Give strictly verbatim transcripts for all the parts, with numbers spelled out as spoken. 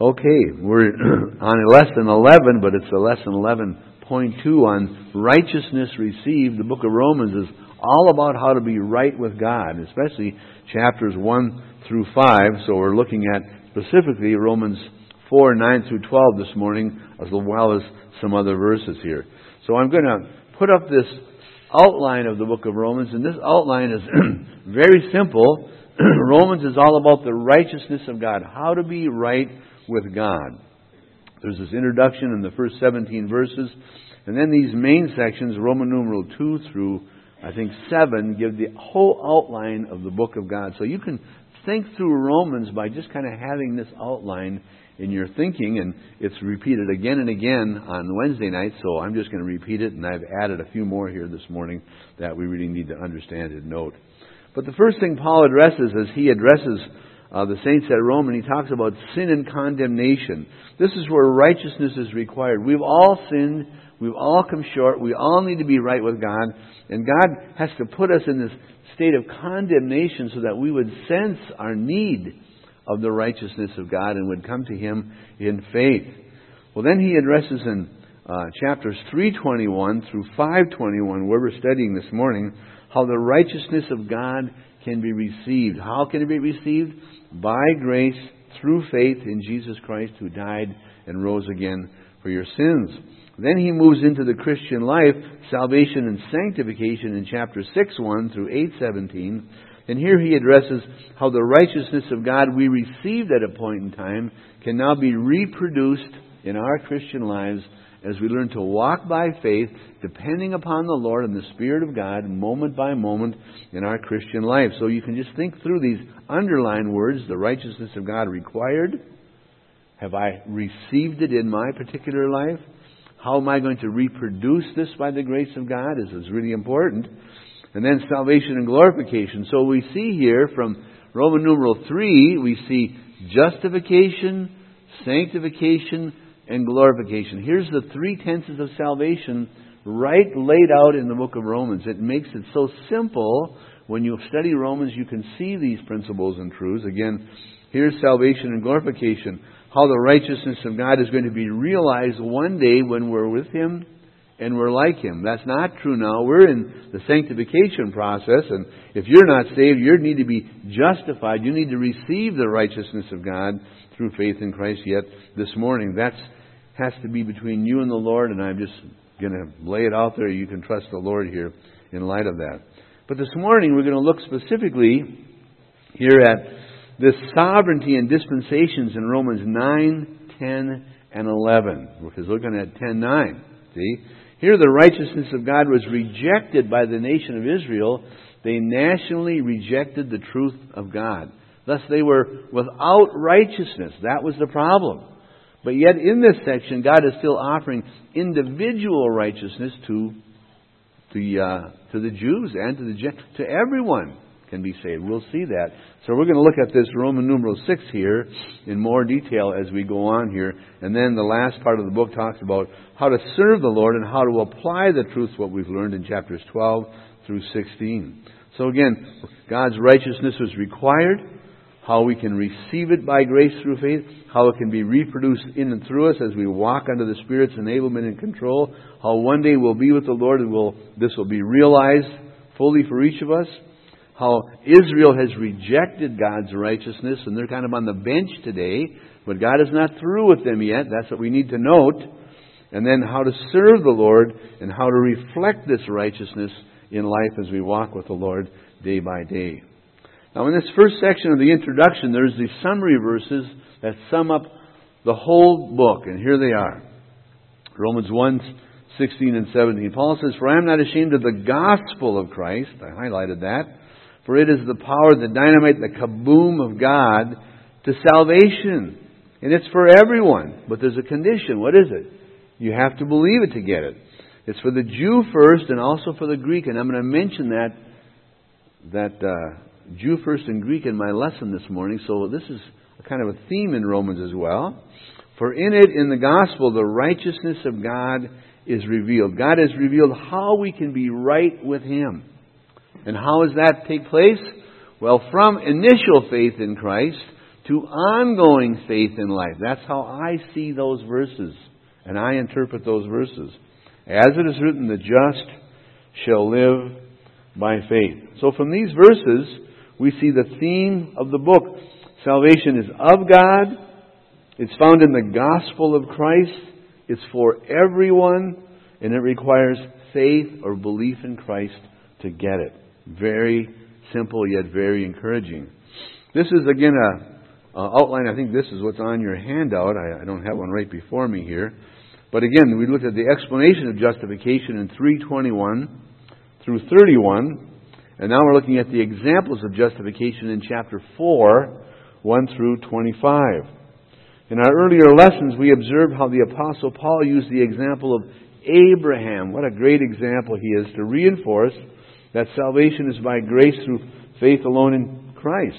Okay, we're on lesson eleven, but it's a lesson eleven point two on righteousness received. The book of Romans is all about how to be right with God, especially chapters one through five. So we're looking at specifically Romans four, nine through twelve this morning, as well as some other verses here. So I'm going to put up this outline of the book of Romans, and this outline is very simple. Romans is all about the righteousness of God, how to be right with God. There's this introduction in the first seventeen verses, and then these main sections, Roman numeral two through, I think, seven, give the whole outline of the book of God. So you can think through Romans by just kind of having this outline in your thinking, and it's repeated again and again on Wednesday night, so I'm just going to repeat it, and I've added a few more here this morning that we really need to understand and note. But the first thing Paul addresses as he addresses uh, the saints at Rome, and he talks about sin and condemnation. This is where righteousness is required. We've all sinned. We've all come short. We all need to be right with God. And God has to put us in this state of condemnation so that we would sense our need of the righteousness of God and would come to Him in faith. Well, then he addresses in uh, chapters three twenty-one through five twenty-one, where we're studying this morning, how the righteousness of God can be received. How can it be received? By grace, through faith in Jesus Christ, who died and rose again for your sins. Then he moves into the Christian life, salvation and sanctification in chapter six one through eight seventeen. And here he addresses how the righteousness of God we received at a point in time can now be reproduced in our Christian lives as we learn to walk by faith, depending upon the Lord and the Spirit of God, moment by moment in our Christian life. So you can just think through these underlined words, the righteousness of God required. Have I received it in my particular life? How am I going to reproduce this by the grace of God? This is really important. And then salvation and glorification. So we see here from Roman numeral three, we see justification, sanctification, and glorification. Here's the three tenses of salvation right laid out in the book of Romans. It makes it so simple. When you study Romans, you can see these principles and truths. Again, here's salvation and glorification. How the righteousness of God is going to be realized one day when we're with Him and we're like Him. That's not true now. We're in the sanctification process, and if you're not saved, you need to be justified. You need to receive the righteousness of God through faith in Christ. Yet this morning, that has to be between you and the Lord, and I'm just going to lay it out there. You can trust the Lord here in light of that. But this morning, we're going to look specifically here at this sovereignty and dispensations in Romans nine, ten, and eleven. Because looking at ten nine, see? Here the righteousness of God was rejected by the nation of Israel. They nationally rejected the truth of God. Thus they were without righteousness. That was the problem. But yet in this section, God is still offering individual righteousness to the uh, to the Jews and to the to everyone can be saved. We'll see that. So we're going to look at this Roman numeral six here in more detail as we go on here. And then the last part of the book talks about how to serve the Lord and how to apply the truths what we've learned in chapters twelve through sixteen. So again, God's righteousness was required. How we can receive it by grace through faith, how it can be reproduced in and through us as we walk under the Spirit's enablement and control, how one day we'll be with the Lord and we'll, this will be realized fully for each of us, how Israel has rejected God's righteousness and they're kind of on the bench today, but God is not through with them yet. That's what we need to note. And then how to serve the Lord and how to reflect this righteousness in life as we walk with the Lord day by day. Now, in this first section of the introduction, there's these summary verses that sum up the whole book, and here they are. Romans one, sixteen and seventeen. Paul says, "For I am not ashamed of the gospel of Christ." I highlighted that. "For it is the power, the dynamite, the kaboom of God to salvation." And it's for everyone. But there's a condition. What is it? You have to believe it to get it. It's for the Jew first and also for the Greek. And I'm going to mention that, that, uh, Jew first and Greek in my lesson this morning. So this is a kind of a theme in Romans as well. "For in it, in the gospel, the righteousness of God is revealed." God has revealed how we can be right with Him. And how does that take place? Well, from initial faith in Christ to ongoing faith in life. That's how I see those verses, and I interpret those verses. As it is written, the just shall live by faith. So from these verses, we see the theme of the book. Salvation is of God. It's found in the gospel of Christ. It's for everyone, and it requires faith or belief in Christ to get it. Very simple, yet very encouraging. This is, again, a, a outline. I think this is what's on your handout. I, I don't have one right before me here. But again, we looked at the explanation of justification in three twenty-one through thirty-one. And now we're looking at the examples of justification in chapter four, one through twenty-five. In our earlier lessons, we observed how the Apostle Paul used the example of Abraham. What a great example he is to reinforce that salvation is by grace through faith alone in Christ.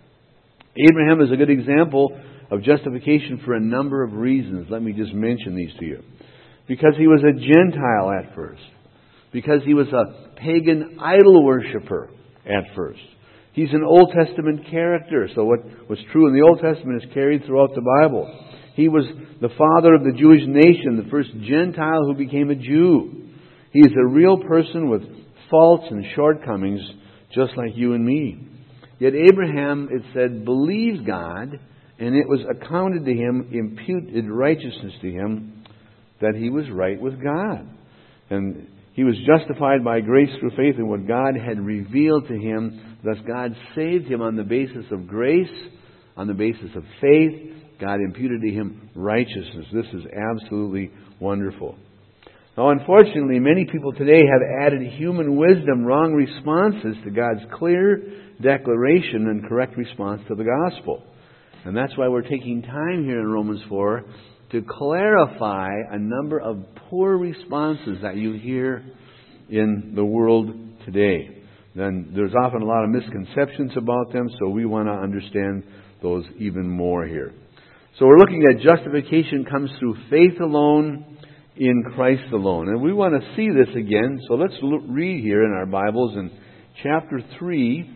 Abraham is a good example of justification for a number of reasons. Let me just mention these to you. Because he was a Gentile at first. Because he was a pagan idol worshiper at first. He's an Old Testament character, so what was true in the Old Testament is carried throughout the Bible. He was the father of the Jewish nation, the first Gentile who became a Jew. He is a real person with faults and shortcomings, just like you and me. Yet Abraham, it said, believed God, and it was accounted to him, imputed righteousness to him, that he was right with God. And he was justified by grace through faith in what God had revealed to him. Thus God saved him on the basis of grace, on the basis of faith. God imputed to him righteousness. This is absolutely wonderful. Now, unfortunately, many people today have added human wisdom, wrong responses to God's clear declaration and correct response to the gospel. And that's why we're taking time here in Romans four to clarify a number of poor responses that you hear in the world today. Then there's often a lot of misconceptions about them, so we want to understand those even more here. So we're looking at justification comes through faith alone, in Christ alone. And we want to see this again, so let's look, read here in our Bibles in chapter three.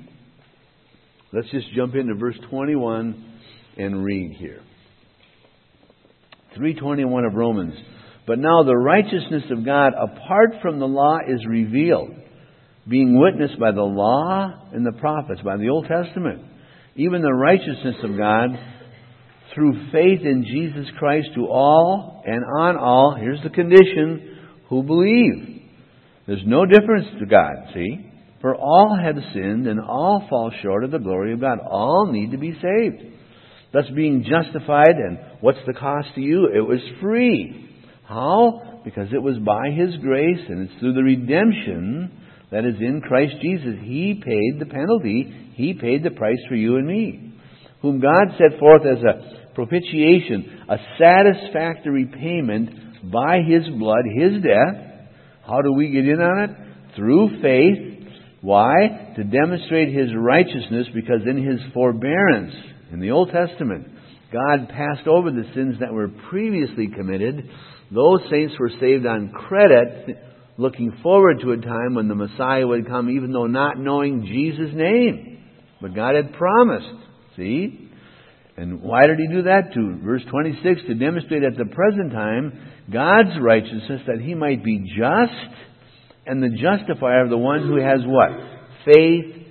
Let's just jump into verse twenty-one and read here. three twenty-one of Romans. But now the righteousness of God apart from the law is revealed, being witnessed by the law and the prophets, by the Old Testament. Even the righteousness of God through faith in Jesus Christ to all and on all, here's the condition, who believe. There's no difference to God, see? For all have sinned and all fall short of the glory of God. All need to be saved. Thus being justified, and what's the cost to you? It was free. How? Because it was by His grace, and it's through the redemption that is in Christ Jesus. He paid the penalty. He paid the price for you and me. Whom God set forth as a propitiation, a satisfactory payment by His blood, His death. How do we get in on it? Through faith. Why? To demonstrate His righteousness, because in His forbearance, in the Old Testament, God passed over the sins that were previously committed. Those saints were saved on credit, looking forward to a time when the Messiah would come, even though not knowing Jesus' name. But God had promised. See? And why did He do that? To verse twenty-six, to demonstrate at the present time God's righteousness, that He might be just and the justifier of the one who has what? Faith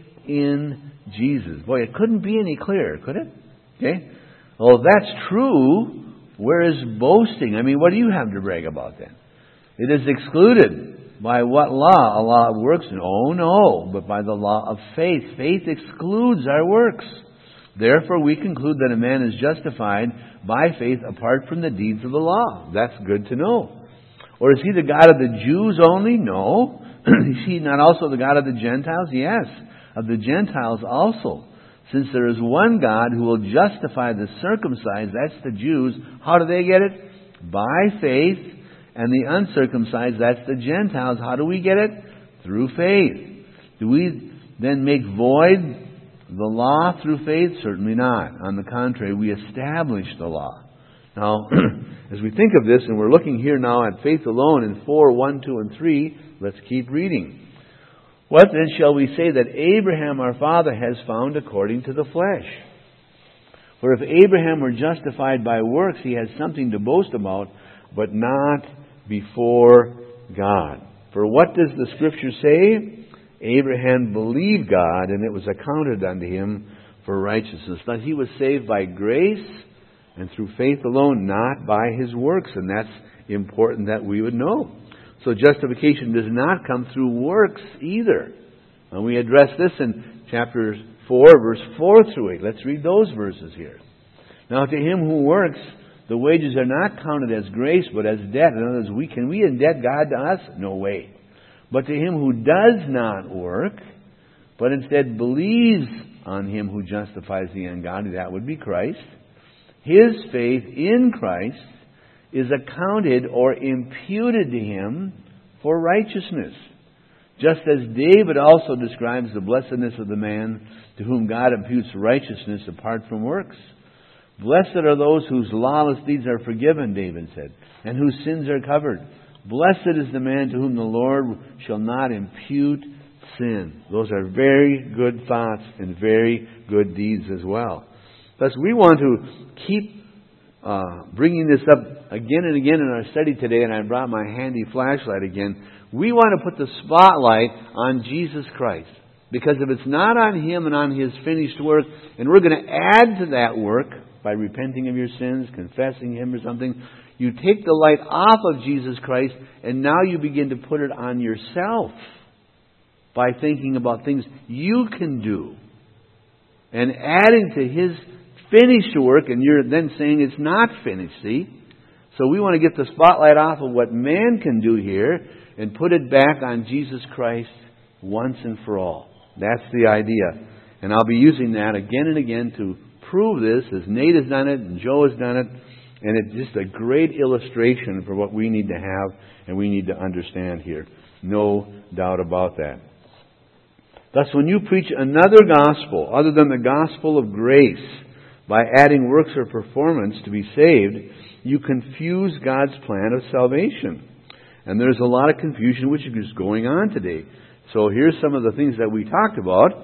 in Jesus. Boy, it couldn't be any clearer, could it? Okay? Well, if that's true, where is boasting? I mean, what do you have to brag about then? It is excluded. By what law? A law of works? Oh, no, but by the law of faith. Faith excludes our works. Therefore, we conclude that a man is justified by faith apart from the deeds of the law. That's good to know. Or is He the God of the Jews only? No. Is He not also the God of the Gentiles? Yes, of the Gentiles also. Since there is one God who will justify the circumcised, that's the Jews. How do they get it? By faith. And the uncircumcised, that's the Gentiles. How do we get it? Through faith. Do we then make void the law through faith? Certainly not. On the contrary, we establish the law. Now, as we think of this, and we're looking here now at faith alone in four, one, two, and three, let's keep reading. What then shall we say that Abraham our father has found according to the flesh? For if Abraham were justified by works, he has something to boast about, but not before God. For what does the Scripture say? Abraham believed God, and it was accounted unto him for righteousness. That he was saved by grace and through faith alone, not by his works. And that's important that we would know. So justification does not come through works either. And we address this in chapter four, verse four through eight. Let's read those verses here. Now to him who works, the wages are not counted as grace, but as debt. In other words, we, can we indebt God to us? No way. But to him who does not work, but instead believes on him who justifies the ungodly, that would be Christ, his faith in Christ is accounted or imputed to him for righteousness. Just as David also describes the blessedness of the man to whom God imputes righteousness apart from works. Blessed are those whose lawless deeds are forgiven, David said, and whose sins are covered. Blessed is the man to whom the Lord shall not impute sin. Those are very good thoughts and very good deeds as well. Thus, we want to keep uh, bringing this up again and again in our study today, and I brought my handy flashlight again. We want to put the spotlight on Jesus Christ. Because if it's not on Him and on His finished work, and we're going to add to that work by repenting of your sins, confessing Him or something, you take the light off of Jesus Christ, and now you begin to put it on yourself by thinking about things you can do and adding to His finished work, and you're then saying it's not finished, see? So we want to get the spotlight off of what man can do here and put it back on Jesus Christ once and for all. That's the idea. And I'll be using that again and again to prove this, as Nate has done it and Joe has done it. And it's just a great illustration for what we need to have and we need to understand here. No doubt about that. Thus, when you preach another gospel other than the gospel of grace by adding works or performance to be saved, you confuse God's plan of salvation. And there's a lot of confusion which is going on today. So here's some of the things that we talked about.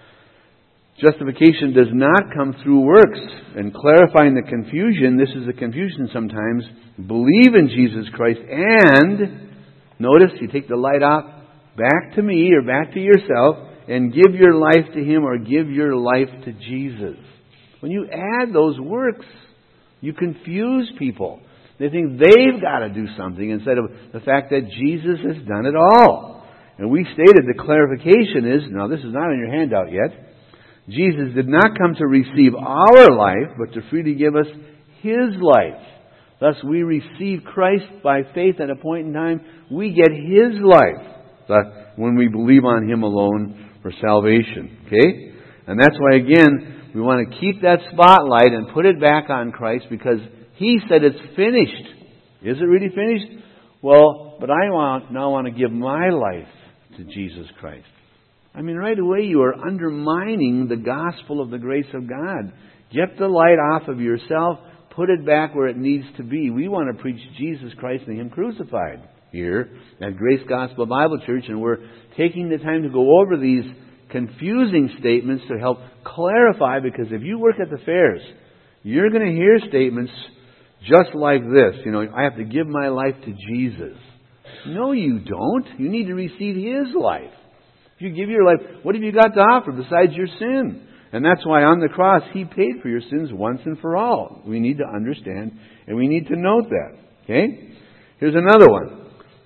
Justification does not come through works. And clarifying the confusion, this is a confusion sometimes. Believe in Jesus Christ and, notice, you take the light off back to me or back to yourself and give your life to Him or give your life to Jesus. When you add those works, you confuse people. They think they've got to do something instead of the fact that Jesus has done it all. And we stated the clarification is, now this is not in your handout yet, Jesus did not come to receive our life, but to freely give us His life. Thus we receive Christ by faith at a point in time. We get His life when we believe on Him alone for salvation. Okay? And that's why, again, we want to keep that spotlight and put it back on Christ because He said it's finished. Is it really finished? Well, but I want now want to give my life to Jesus Christ. I mean, right away you are undermining the gospel of the grace of God. Get the light off of yourself. Put it back where it needs to be. We want to preach Jesus Christ and Him crucified here at Grace Gospel Bible Church. And we're taking the time to go over these confusing statements to help clarify. Because if you work at the fairs, you're going to hear statements just like this. You know, I have to give my life to Jesus. No, you don't. You need to receive His life. If you give your life, what have you got to offer besides your sin? And that's why on the cross, He paid for your sins once and for all. We need to understand and we need to note that. Okay? Here's another one.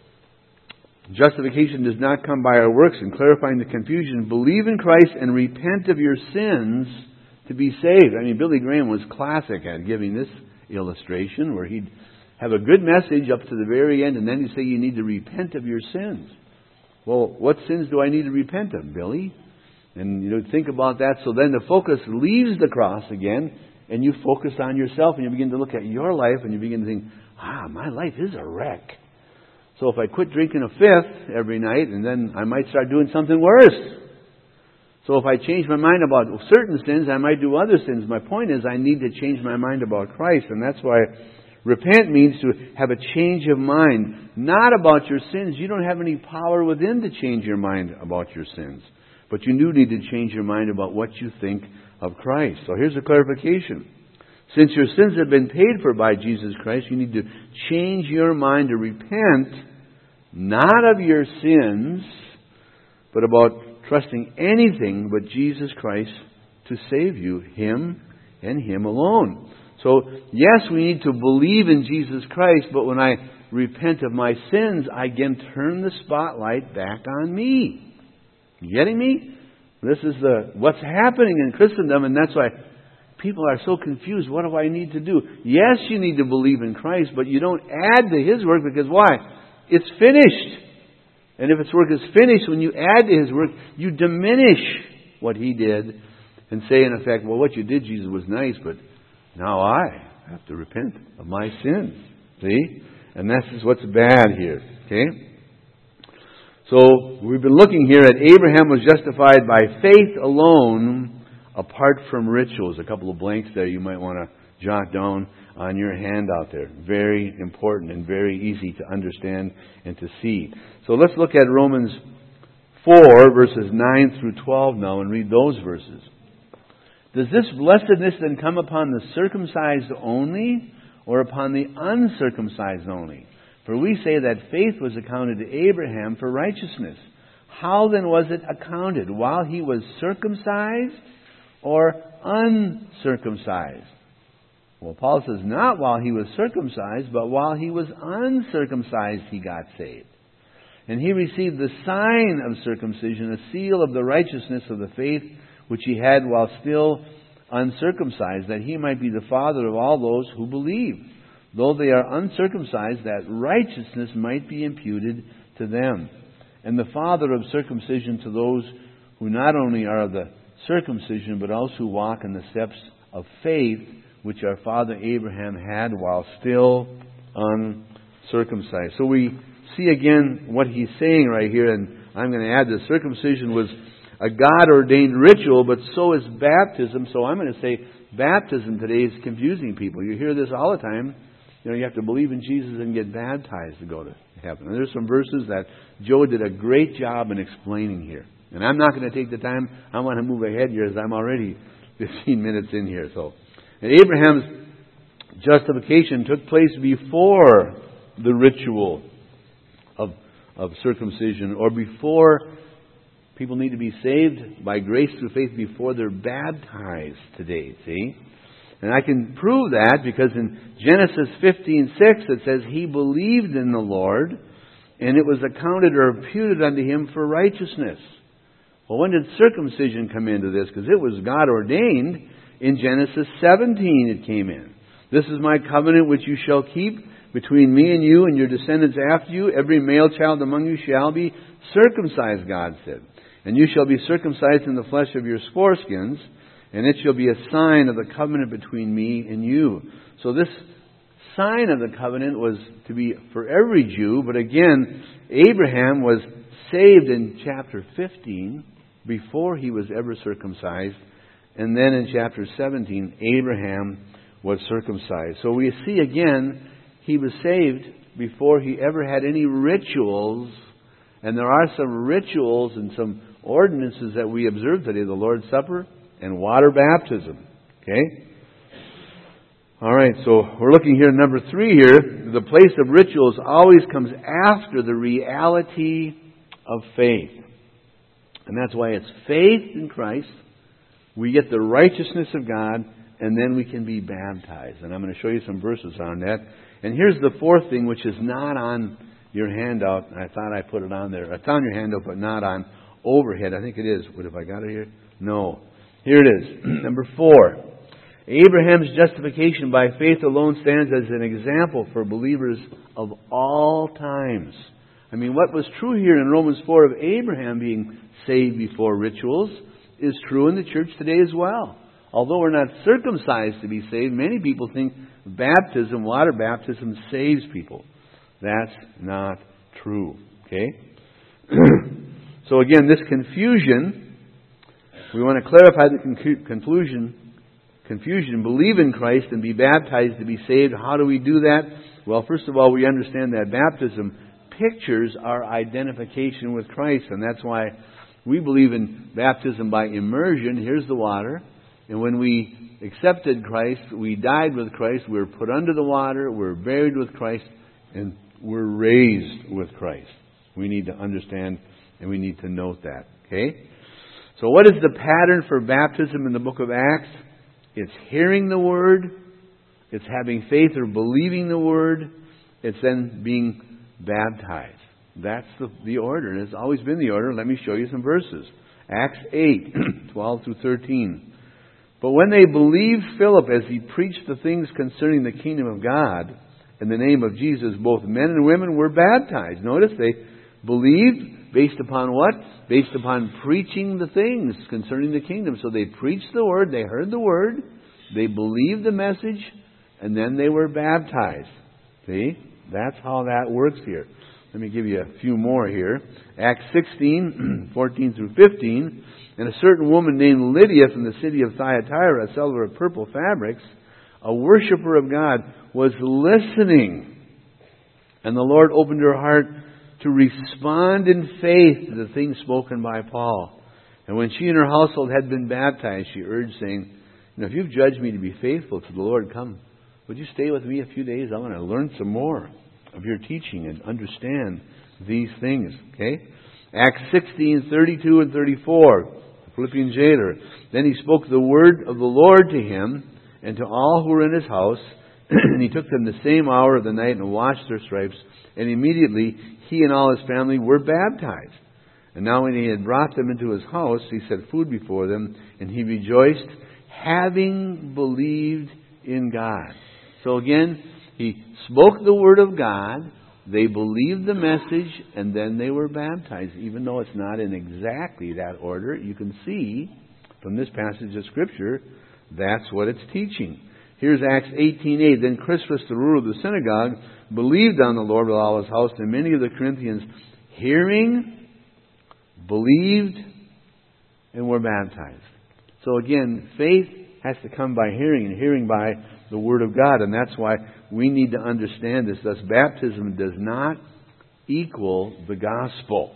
Justification does not come by our works. And clarifying the confusion, believe in Christ and repent of your sins to be saved. I mean, Billy Graham was classic at giving this illustration where he'd have a good message up to the very end and then he'd say you need to repent of your sins. Well, what sins do I need to repent of, Billy? And you know, think about that. So then the focus leaves the cross again, and you focus on yourself, and you begin to look at your life, and you begin to think, ah, my life is a wreck. So if I quit drinking a fifth every night, and then I might start doing something worse. So if I change my mind about certain sins, I might do other sins. My point is, I need to change my mind about Christ, and that's why repent means to have a change of mind, not about your sins. You don't have any power within to change your mind about your sins. But you do need to change your mind about what you think of Christ. So here's a clarification. Since your sins have been paid for by Jesus Christ, you need to change your mind to repent, not of your sins, but about trusting anything but Jesus Christ to save you, Him and Him alone. So, yes, we need to believe in Jesus Christ, but when I repent of my sins, I again turn the spotlight back on me. You getting me? This is the what's happening in Christendom, and that's why people are so confused. What do I need to do? Yes, you need to believe in Christ, but you don't add to His work, because why? It's finished. And if His work is finished, when you add to His work, you diminish what He did and say, in effect, well, what you did, Jesus, was nice, but now I have to repent of my sins. See? And this is what's bad here. Okay? So, we've been looking here at Abraham was justified by faith alone, apart from rituals. A couple of blanks there you might want to jot down on your handout there. Very important and very easy to understand and to see. So let's look at Romans four, verses nine through twelve now, and read those verses. Does this blessedness then come upon the circumcised only, or upon the uncircumcised only? For we say that faith was accounted to Abraham for righteousness. How then was it accounted? While he was circumcised or uncircumcised? Well, Paul says not while he was circumcised, but while he was uncircumcised he got saved. And he received the sign of circumcision, a seal of the righteousness of the faith which he had while still uncircumcised, that he might be the father of all those who believe, though they are uncircumcised, that righteousness might be imputed to them. And the father of circumcision to those who not only are of the circumcision, but also who walk in the steps of faith, which our father Abraham had while still uncircumcised. So we see again what he's saying right here, and I'm going to add that circumcision was a God-ordained ritual, but so is baptism. So I'm going to say baptism today is confusing people. You hear this all the time. You know, you have to believe in Jesus and get baptized to go to heaven. And there's some verses that Joe did a great job in explaining here. And I'm not going to take the time. I want to move ahead here, as I'm already fifteen minutes in here. So, and Abraham's justification took place before the ritual of of circumcision, or before people need to be saved by grace through faith before they're baptized today. See? And I can prove that because in Genesis fifteen six it says, he believed in the Lord, and it was accounted or imputed unto him for righteousness. Well, when did circumcision come into this? Because it was God ordained. In Genesis seventeen it came in. This is my covenant which you shall keep between me and you and your descendants after you. Every male child among you shall be circumcised, God said. And you shall be circumcised in the flesh of your foreskins, and it shall be a sign of the covenant between me and you. So this sign of the covenant was to be for every Jew, but again, Abraham was saved in chapter fifteen before he was ever circumcised. And then in chapter seventeen, Abraham was circumcised. So we see again, he was saved before he ever had any rituals. And there are some rituals and some ordinances that we observe today, the Lord's Supper and water baptism. Okay? All right, so we're looking here at number three here. The place of rituals always comes after the reality of faith. And that's why it's faith in Christ. We get the righteousness of God, and then we can be baptized. And I'm going to show you some verses on that. And here's the fourth thing, which is not on your handout. I thought I put it on there. It's on your handout, but not on overhead. I think it is. What, have I got it here? No. Here it is. Number four. Abraham's justification by faith alone stands as an example for believers of all times. I mean, what was true here in Romans four of Abraham being saved before rituals is true in the church today as well. Although we're not circumcised to be saved, many people think baptism, water baptism, saves people. That's not true. Okay? So again, this confusion, we want to clarify the con- conclusion, confusion. Believe in Christ and be baptized to be saved. How do we do that? Well, first of all, we understand that baptism pictures our identification with Christ, and that's why we believe in baptism by immersion. Here's the water. And when we accepted Christ, we died with Christ, we were put under the water, we were buried with Christ, and we're raised with Christ. We need to understand and we need to note that. Okay? So what is the pattern for baptism in the book of Acts? It's hearing the Word, it's having faith or believing the Word, it's then being baptized. That's the, the order, and it's always been the order. Let me show you some verses. Acts eight, twelve through thirteen. But when they believed Philip as he preached the things concerning the kingdom of God, in the name of Jesus, both men and women were baptized. Notice they believed based upon what? Based upon preaching the things concerning the kingdom. So they preached the Word, they heard the Word, they believed the message, and then they were baptized. See? That's how that works here. Let me give you a few more here. Acts sixteen, fourteen through fifteen. And a certain woman named Lydia from the city of Thyatira, a seller of purple fabrics, a worshiper of God, was listening. And the Lord opened her heart to respond in faith to the things spoken by Paul. And when she and her household had been baptized, she urged, saying, you know, if you've judged me to be faithful to the Lord, come, would you stay with me a few days? I want to learn some more of your teaching and understand these things. Okay? Acts sixteen, thirty-two and thirty-four. The Philippian jailer. Then he spoke the word of the Lord to him and to all who were in his house. And he took them the same hour of the night and washed their stripes. And immediately he and all his family were baptized. And now when he had brought them into his house, he set food before them. And he rejoiced, having believed in God. So again, he spoke the word of God, they believed the message, and then they were baptized. Even though it's not in exactly that order, you can see from this passage of Scripture, that's what it's teaching. Here's Acts eighteen eight. Then Crispus, the ruler of the synagogue, believed on the Lord with all his house, and many of the Corinthians, hearing, believed, and were baptized. So again, faith has to come by hearing, and hearing by the Word of God. And that's why we need to understand this. Thus, baptism does not equal the gospel.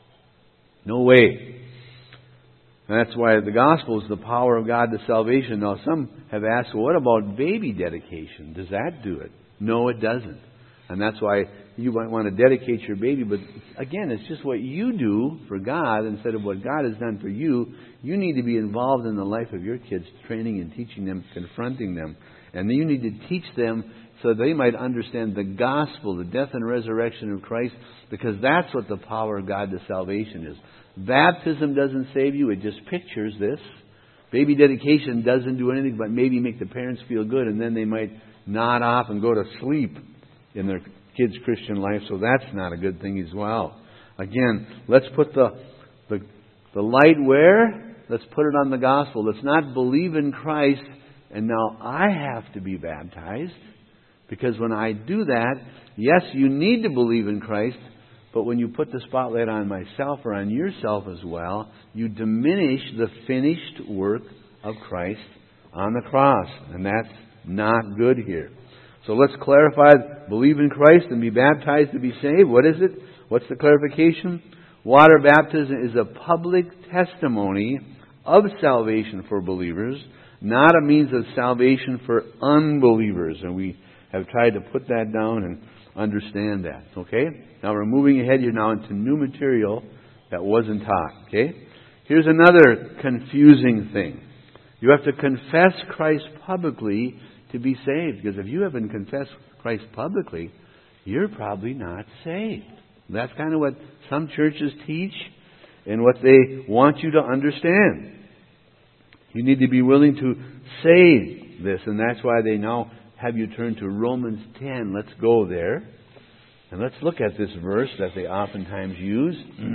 No way. And that's why the gospel is the power of God to salvation. Now, some have asked, well, what about baby dedication? Does that do it? No, it doesn't. And that's why you might want to dedicate your baby. But again, it's just what you do for God instead of what God has done for you. You need to be involved in the life of your kids, training and teaching them, confronting them. And you need to teach them so they might understand the gospel, the death and resurrection of Christ, because that's what the power of God to salvation is. Baptism doesn't save you. It just pictures this. Baby dedication doesn't do anything but maybe make the parents feel good, and then they might nod off and go to sleep in their kids' Christian life, so that's not a good thing as well. Again, let's put the, the, the light where? Let's put it on the gospel. Let's not believe in Christ, and now I have to be baptized. Because when I do that, yes, you need to believe in Christ, but when you put the spotlight on myself or on yourself as well, you diminish the finished work of Christ on the cross. And that's not good here. So let's clarify, believe in Christ and be baptized to be saved. What is it? What's the clarification? Water baptism is a public testimony of salvation for believers, not a means of salvation for unbelievers. And we have tried to put that down and understand that. Okay? Now we're moving ahead here now into new material that wasn't taught. Okay? Here's another confusing thing. You have to confess Christ publicly to be saved. Because if you haven't confessed Christ publicly, you're probably not saved. That's kind of what some churches teach and what they want you to understand. You need to be willing to say this, and that's why they now have you turn to Romans ten. Let's go there. And let's look at this verse that they oftentimes use.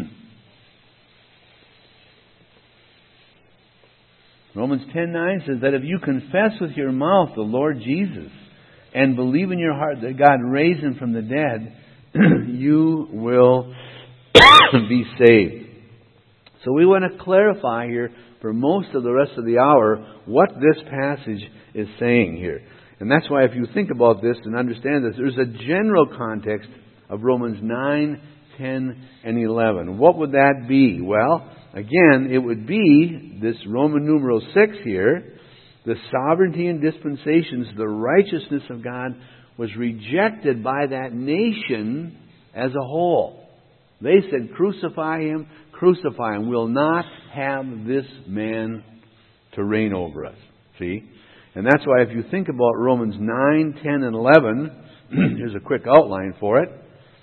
Romans ten nine says that if you confess with your mouth the Lord Jesus and believe in your heart that God raised Him from the dead, you will be saved. So we want to clarify here for most of the rest of the hour what this passage is saying here. And that's why if you think about this and understand this, there's a general context of Romans nine, ten, and eleven. What would that be? Well, again, it would be this Roman numeral six here, the sovereignty and dispensations, the righteousness of God was rejected by that nation as a whole. They said, crucify him, crucify him. We'll not have this man to reign over us. See? And that's why if you think about Romans nine, ten, and eleven, here's a quick outline for it.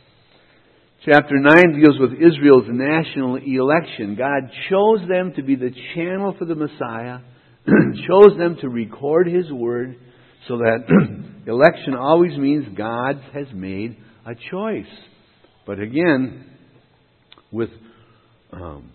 Chapter nine deals with Israel's national election. God chose them to be the channel for the Messiah, chose them to record His Word, so that election always means God has made a choice. But again, with um,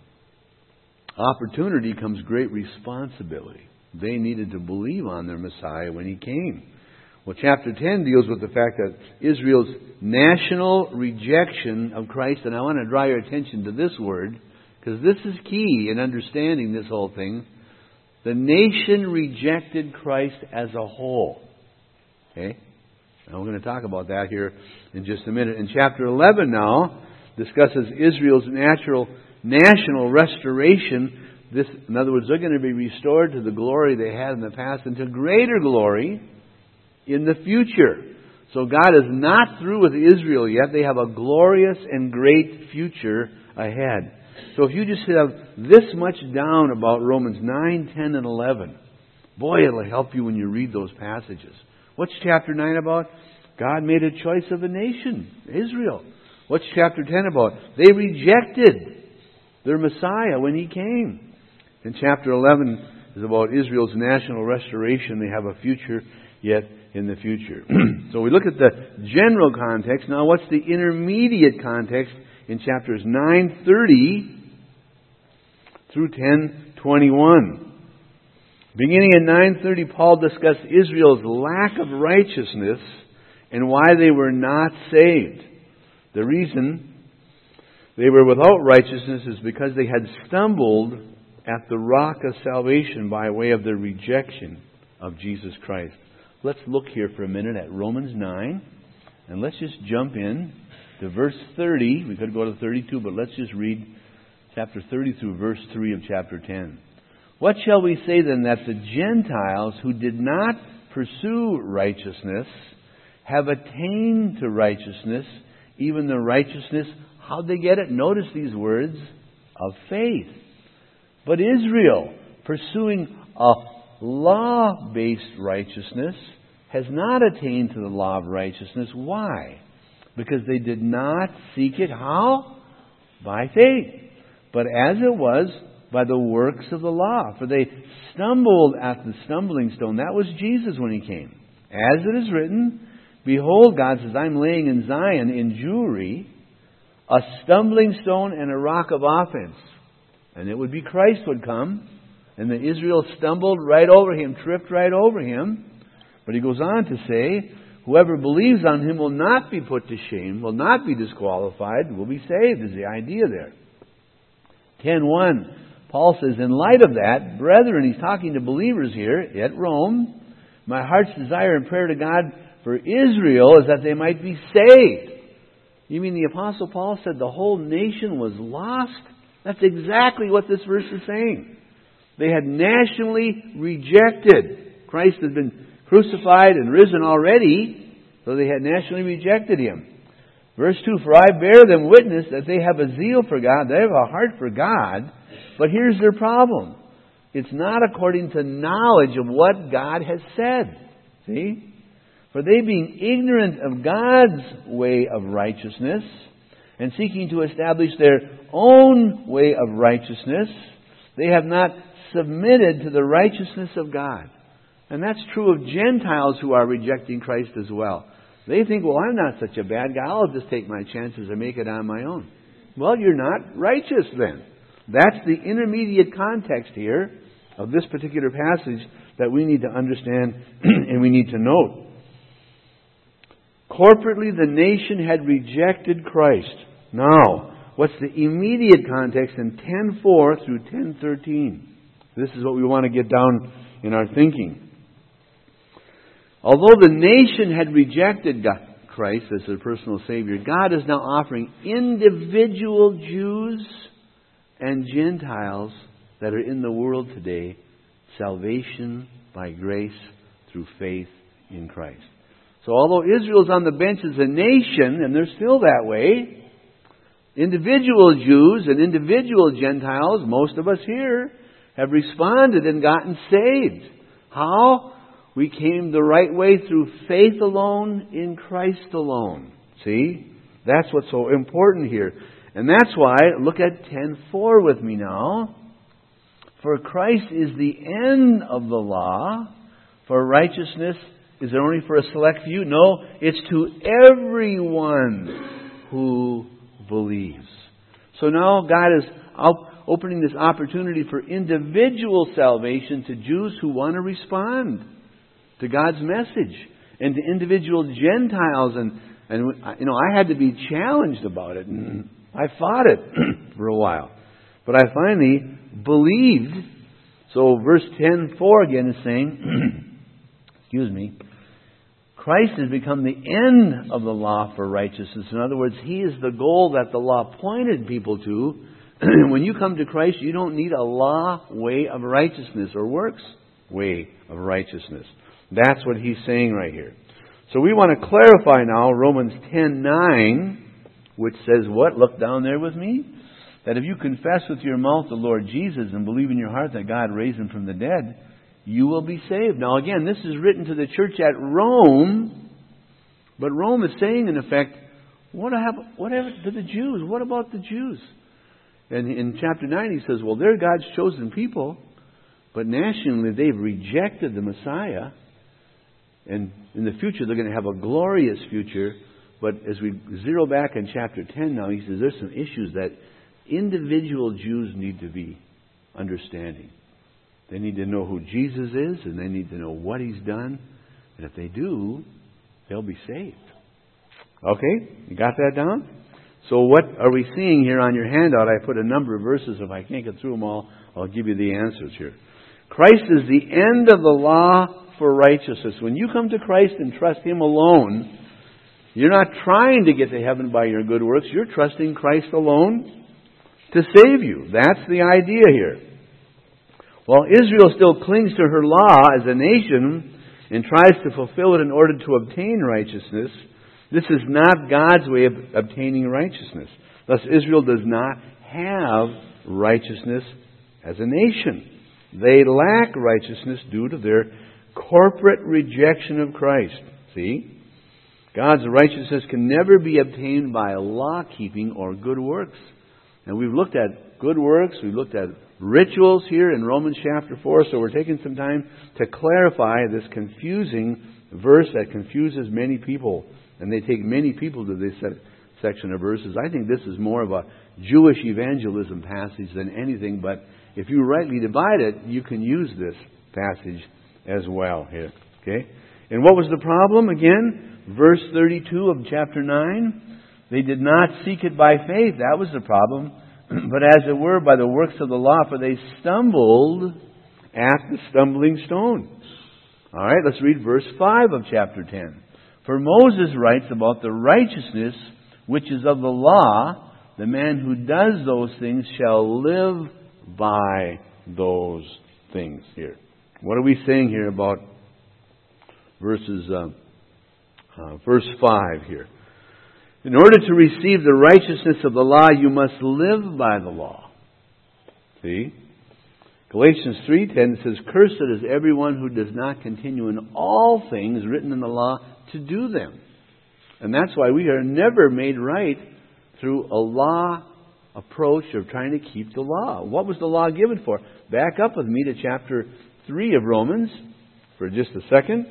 opportunity comes great responsibility. They needed to believe on their Messiah when He came. Well, chapter ten deals with the fact that Israel's national rejection of Christ, and I want to draw your attention to this word, because this is key in understanding this whole thing. The nation rejected Christ as a whole. Okay? And we're going to talk about that here in just a minute. And chapter eleven now discusses Israel's natural national restoration. This, in other words, they're going to be restored to the glory they had in the past and to greater glory in the future. So God is not through with Israel yet. They have a glorious and great future ahead. So if you just have this much down about Romans nine, ten, and eleven, boy, it'll help you when you read those passages. What's chapter nine about? God made a choice of a nation, Israel. What's chapter ten about? They rejected their Messiah when He came. And chapter eleven is about Israel's national restoration. They have a future yet in the future. So we look at the general context. Now what's the intermediate context in chapters nine thirty through ten twenty-one? Beginning in nine thirty, Paul discussed Israel's lack of righteousness and why they were not saved. The reason they were without righteousness is because they had stumbled at the rock of salvation by way of their rejection of Jesus Christ. Let's look here for a minute at Romans nine, and let's just jump in to verse thirty. We could go to thirty-two, but let's just read chapter thirty through verse three of chapter ten. What shall we say then, that the Gentiles who did not pursue righteousness have attained to righteousness, even the righteousness, how'd they get it? Notice these words, of faith. But Israel, pursuing a law-based righteousness, has not attained to the law of righteousness. Why? Because they did not seek it. How? By faith. But as it was, by the works of the law. For they stumbled at the stumbling stone. That was Jesus when He came. As it is written, behold, God says, I'm laying in Zion, in Jewry, a stumbling stone and a rock of offense. And it would be Christ would come. And the Israel stumbled right over Him, tripped right over Him. But He goes on to say, whoever believes on Him will not be put to shame, will not be disqualified, will be saved, is the idea there. ten one, Paul says, in light of that, brethren, he's talking to believers here at Rome, my heart's desire and prayer to God for Israel is that they might be saved. You mean the Apostle Paul said the whole nation was lost? That's exactly what this verse is saying. They had nationally rejected. Christ had been crucified and risen already, so they had nationally rejected Him. Verse two, for I bear them witness that they have a zeal for God, they have a heart for God, but here's their problem. It's not according to knowledge of what God has said. See? For they being ignorant of God's way of righteousness, and seeking to establish their own way of righteousness, they have not submitted to the righteousness of God. And that's true of Gentiles who are rejecting Christ as well. They think, well, I'm not such a bad guy. I'll just take my chances and make it on my own. Well, you're not righteous then. That's the intermediate context here of this particular passage that we need to understand and we need to note. Corporately, the nation had rejected Christ. Now, what's the immediate context in ten four through ten thirteen? This is what we want to get down in our thinking. Although the nation had rejected God, Christ as their personal Savior, God is now offering individual Jews and Gentiles that are in the world today salvation by grace through faith in Christ. So although Israel's on the bench as a nation, and they're still that way, individual Jews and individual Gentiles, most of us here, have responded and gotten saved. How? We came the right way through faith alone, in Christ alone. See? That's what's so important here. And that's why, look at ten four with me now. For Christ is the end of the law, for righteousness. Is it only for a select few? No, it's to everyone who believes. So now God is opening this opportunity for individual salvation to Jews who want to respond to God's message, and to individual Gentiles. And, and you know, I had to be challenged about it, and I fought it for a while. But I finally believed. So verse ten four again is saying, excuse me, Christ has become the end of the law for righteousness. In other words, He is the goal that the law pointed people to. When you come to Christ, you don't need a law way of righteousness or works way of righteousness. That's what He's saying right here. So we want to clarify now Romans ten nine, which says what? Look down there with me. That if you confess with your mouth the Lord Jesus and believe in your heart that God raised Him from the dead, you will be saved. Now again, this is written to the church at Rome, but Rome is saying in effect, what happened, whatever to the Jews? What about the Jews? And in chapter nine he says, well, they're God's chosen people, but nationally they've rejected the Messiah, and in the future they're going to have a glorious future. But as we zero back in chapter ten now, he says there's some issues that individual Jews need to be understanding. They need to know who Jesus is, and they need to know what He's done. And if they do, they'll be saved. Okay? You got that down? So what are we seeing here on your handout? I put a number of verses. If I can't get through them all, I'll give you the answers here. Christ is the end of the law for righteousness. When you come to Christ and trust Him alone, you're not trying to get to heaven by your good works. You're trusting Christ alone to save you. That's the idea here. While Israel still clings to her law as a nation and tries to fulfill it in order to obtain righteousness, this is not God's way of obtaining righteousness. Thus, Israel does not have righteousness as a nation. They lack righteousness due to their corporate rejection of Christ. See? God's righteousness can never be obtained by law-keeping or good works. And we've looked at good works, we've looked at rituals here in Romans chapter four, so we're taking some time to clarify this confusing verse that confuses many people. And they take many people to this section of verses. I think this is more of a Jewish evangelism passage than anything, but if you rightly divide it, you can use this passage as well here. Okay? And what was the problem? Again, verse thirty-two of chapter nine. They did not seek it by faith. That was the problem. But as it were, by the works of the law, for they stumbled at the stumbling stone. All right, let's read verse five of chapter ten. For Moses writes about the righteousness which is of the law, the man who does those things shall live by those things here. What are we saying here about verses uh, uh, verse five here? In order to receive the righteousness of the law, you must live by the law. See? Galatians three ten says, cursed is everyone who does not continue in all things written in the law to do them. And that's why we are never made right through a law approach of trying to keep the law. What was the law given for? Back up with me to chapter three of Romans for just a second.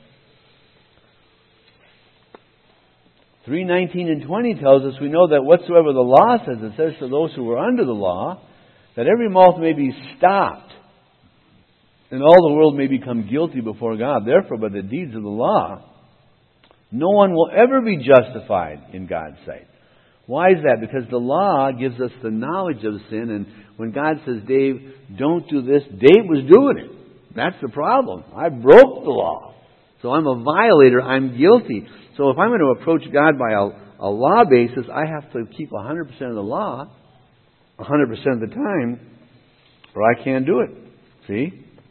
three nineteen and twenty tells us, we know that whatsoever the law says, it says to those who are under the law, that every mouth may be stopped, and all the world may become guilty before God. Therefore, by the deeds of the law, no one will ever be justified in God's sight. Why is that? Because the law gives us the knowledge of sin, and when God says, Dave, don't do this, Dave was doing it. That's the problem. I broke the law. So I'm a violator. I'm guilty. So if I'm going to approach God by a, a law basis, I have to keep one hundred percent of the law one hundred percent of the time, or I can't do it. See?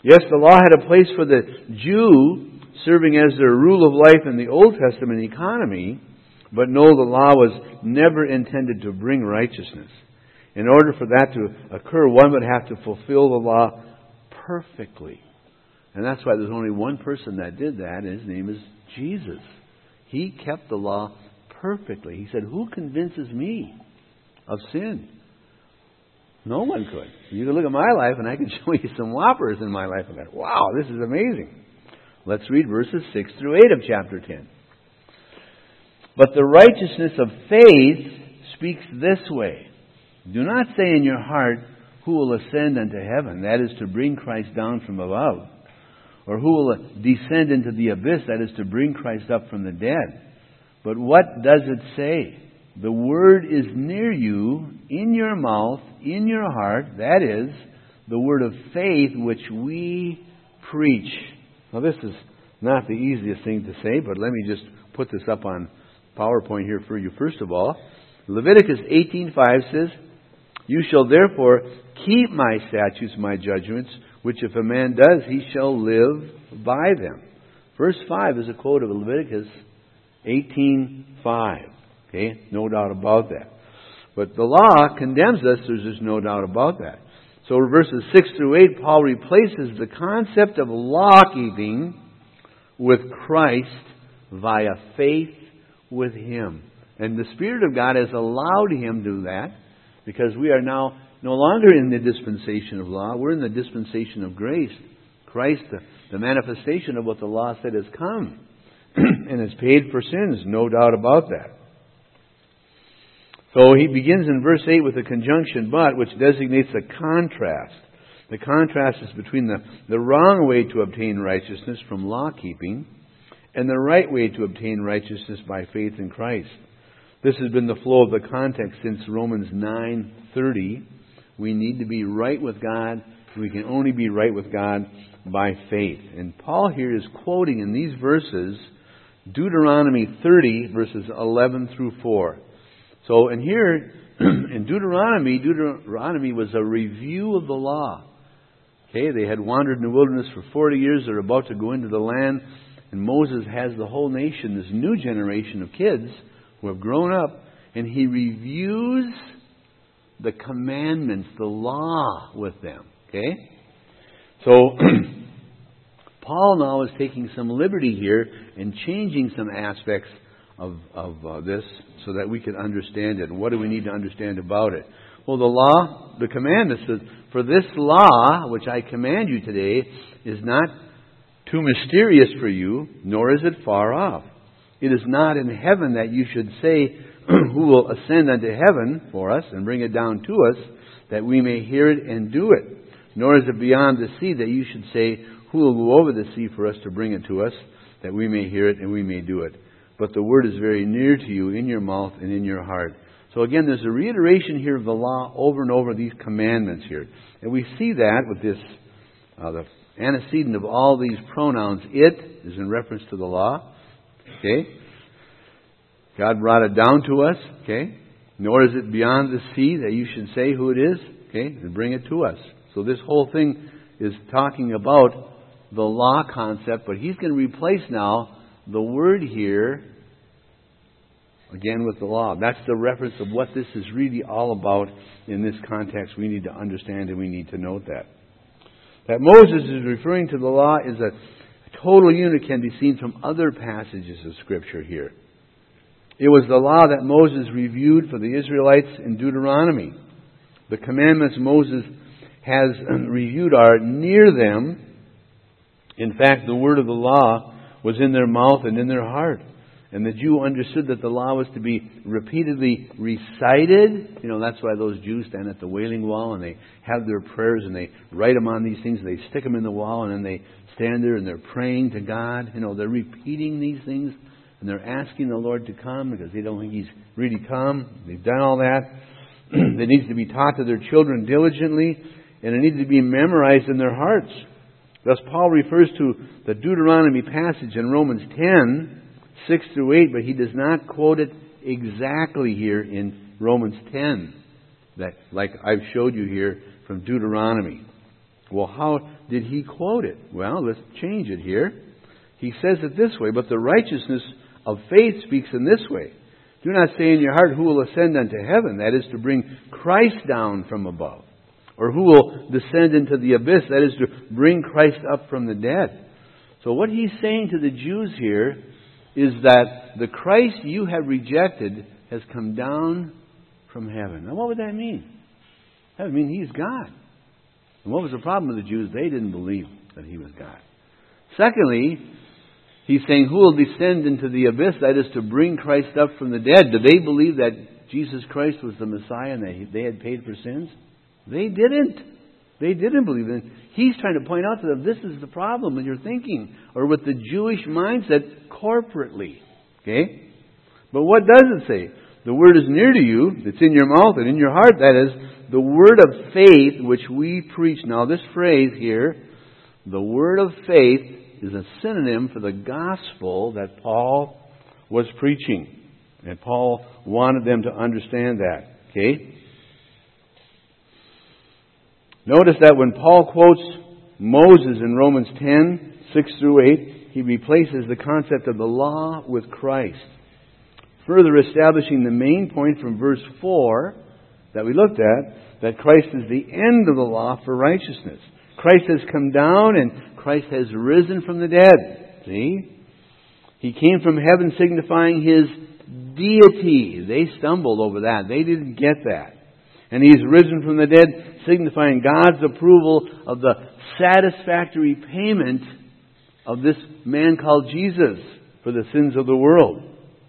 Yes, the law had a place for the Jew, serving as their rule of life in the Old Testament economy, but no, the law was never intended to bring righteousness. In order for that to occur, one would have to fulfill the law perfectly. And that's why there's only one person that did that, and his name is Jesus. He kept the law perfectly. He said, "Who convinces me of sin?" No one could. You can look at my life, and I can show you some whoppers in my life. And go, wow, this is amazing. Let's read verses six through eight of chapter ten. But the righteousness of faith speaks this way. Do not say in your heart, "Who will ascend unto heaven?" That is to bring Christ down from above. Or who will descend into the abyss? That is to bring Christ up from the dead. But what does it say? The word is near you, in your mouth, in your heart. That is the word of faith which we preach. Now this is not the easiest thing to say, but let me just put this up on PowerPoint here for you first of all. Leviticus eighteen five says, "You shall therefore keep my statutes, my judgments, which if a man does, he shall live by them." Verse five is a quote of Leviticus eighteen five. Okay, no doubt about that. But the law condemns us, there's just no doubt about that. So verses six through eight, Paul replaces the concept of law-keeping with Christ via faith with Him. And the Spirit of God has allowed Him to do that because we are now no longer in the dispensation of law. We're in the dispensation of grace. Christ, the, the manifestation of what the law said, has come and has paid for sins, no doubt about that. So he begins in verse eight with a conjunction "but," which designates a contrast. The contrast is between the, the wrong way to obtain righteousness from law-keeping and the right way to obtain righteousness by faith in Christ. This has been the flow of the context since Romans nine thirty. We need to be right with God. We can only be right with God by faith. And Paul here is quoting in these verses Deuteronomy thirty, verses eleven through four. So, and here in Deuteronomy, Deuteronomy was a review of the law. Okay, they had wandered in the wilderness for forty years. They're about to go into the land. And Moses has the whole nation, this new generation of kids who have grown up. And he reviews the commandments, the law with them. Okay? So, Paul now is taking some liberty here and changing some aspects of, of uh, this so that we can understand it. And what do we need to understand about it? Well, the law, the commandment says, "For this law, which I command you today, is not too mysterious for you, nor is it far off. It is not in heaven that you should say, who will ascend unto heaven for us and bring it down to us, that we may hear it and do it. Nor is it beyond the sea that you should say, who will go over the sea for us to bring it to us, that we may hear it and we may do it. But the word is very near to you, in your mouth and in your heart." So again, there's a reiteration here of the law over and over, these commandments here. And we see that with this, uh, the antecedent of all these pronouns. "It" is in reference to the law. Okay? God brought it down to us. Okay? "Nor is it beyond the sea that you should say who it is." Okay? And bring it to us. So this whole thing is talking about the law concept, but he's going to replace now the word here again with the law. That's the reference of what this is really all about in this context. We need to understand and we need to note that. That Moses is referring to the law is a total unit, can be seen from other passages of Scripture here. It was the law that Moses reviewed for the Israelites in Deuteronomy. The commandments Moses has reviewed are near them. In fact, the word of the law was in their mouth and in their heart. And the Jew understood that the law was to be repeatedly recited. You know, that's why those Jews stand at the Wailing Wall and they have their prayers and they write them on these things. They stick them in the wall and then they stand there and they're praying to God. You know, they're repeating these things and they're asking the Lord to come because they don't think He's really come. They've done all that. It needs to be taught to their children diligently, and it needs to be memorized in their hearts. Thus, Paul refers to the Deuteronomy passage in Romans ten, six through eight, but he does not quote it exactly here in Romans ten, that, like I've showed you here from Deuteronomy. Well, how did he quote it? Well, let's change it here. He says it this way, but the righteousness of faith speaks in this way. Do not say in your heart, who will ascend unto heaven? That is to bring Christ down from above. Or who will descend into the abyss? That is to bring Christ up from the dead. So what he's saying to the Jews here is that the Christ you have rejected has come down from heaven. Now what would that mean? That would mean He's God. And what was the problem with the Jews? They didn't believe that He was God. Secondly, He's saying, who will descend into the abyss? That is to bring Christ up from the dead. Did they believe that Jesus Christ was the Messiah and that they had paid for sins? They didn't. They didn't believe it. He's trying to point out to them, this is the problem with your thinking, or with the Jewish mindset corporately. Okay? But what does it say? The word is near to you, it's in your mouth and in your heart. That is, the word of faith which we preach. Now this phrase here, the word of faith, is a synonym for the gospel that Paul was preaching. And Paul wanted them to understand that. Okay? Notice that when Paul quotes Moses in Romans ten, six through eight, he replaces the concept of the law with Christ, further establishing the main point from verse four that we looked at, that Christ is the end of the law for righteousness. Christ has come down and Christ has risen from the dead. See? He came from heaven signifying His deity. They stumbled over that. They didn't get that. And He's risen from the dead, signifying God's approval of the satisfactory payment of this man called Jesus for the sins of the world.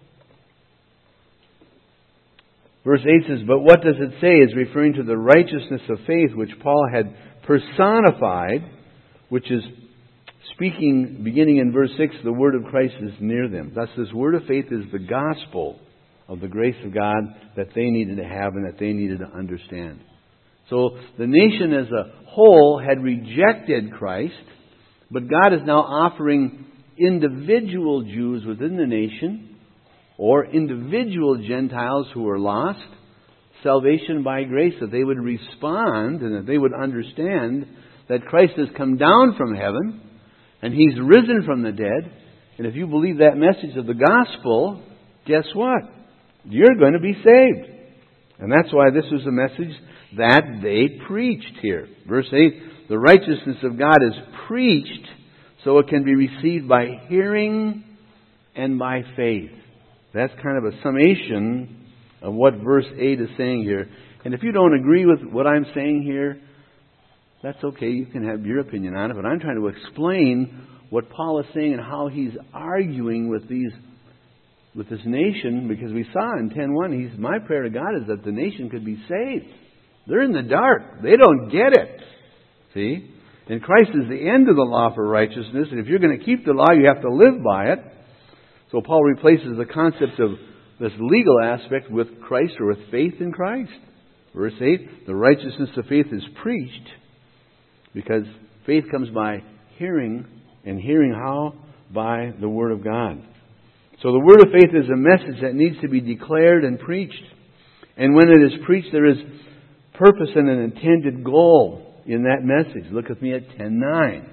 Verse eight says, but what does it say? Is referring to the righteousness of faith which Paul had personified, which is speaking, beginning in verse six, the word of Christ is near them. Thus this word of faith is the gospel of the grace of God that they needed to have and that they needed to understand. So the nation as a whole had rejected Christ, but God is now offering individual Jews within the nation or individual Gentiles who are lost salvation by grace, that they would respond and that they would understand that Christ has come down from heaven and He's risen from the dead. And if you believe that message of the gospel, guess what? You're going to be saved. And that's why this was a message that they preached here. Verse eight, the righteousness of God is preached so it can be received by hearing and by faith. That's kind of a summation of what verse eight is saying here. And if you don't agree with what I'm saying here, that's okay. You can have your opinion on it. But I'm trying to explain what Paul is saying and how he's arguing with these with this nation, because we saw in ten one, he's, my prayer to God is that the nation could be saved. They're in the dark. They don't get it. See? And Christ is the end of the law for righteousness, and if you're going to keep the law, you have to live by it. So Paul replaces the concept of this legal aspect with Christ, or with faith in Christ. Verse eight, the righteousness of faith is preached, because faith comes by hearing, and hearing how? By the Word of God. So the word of faith is a message that needs to be declared and preached. And when it is preached, there is purpose and an intended goal in that message. Look with me at ten nine.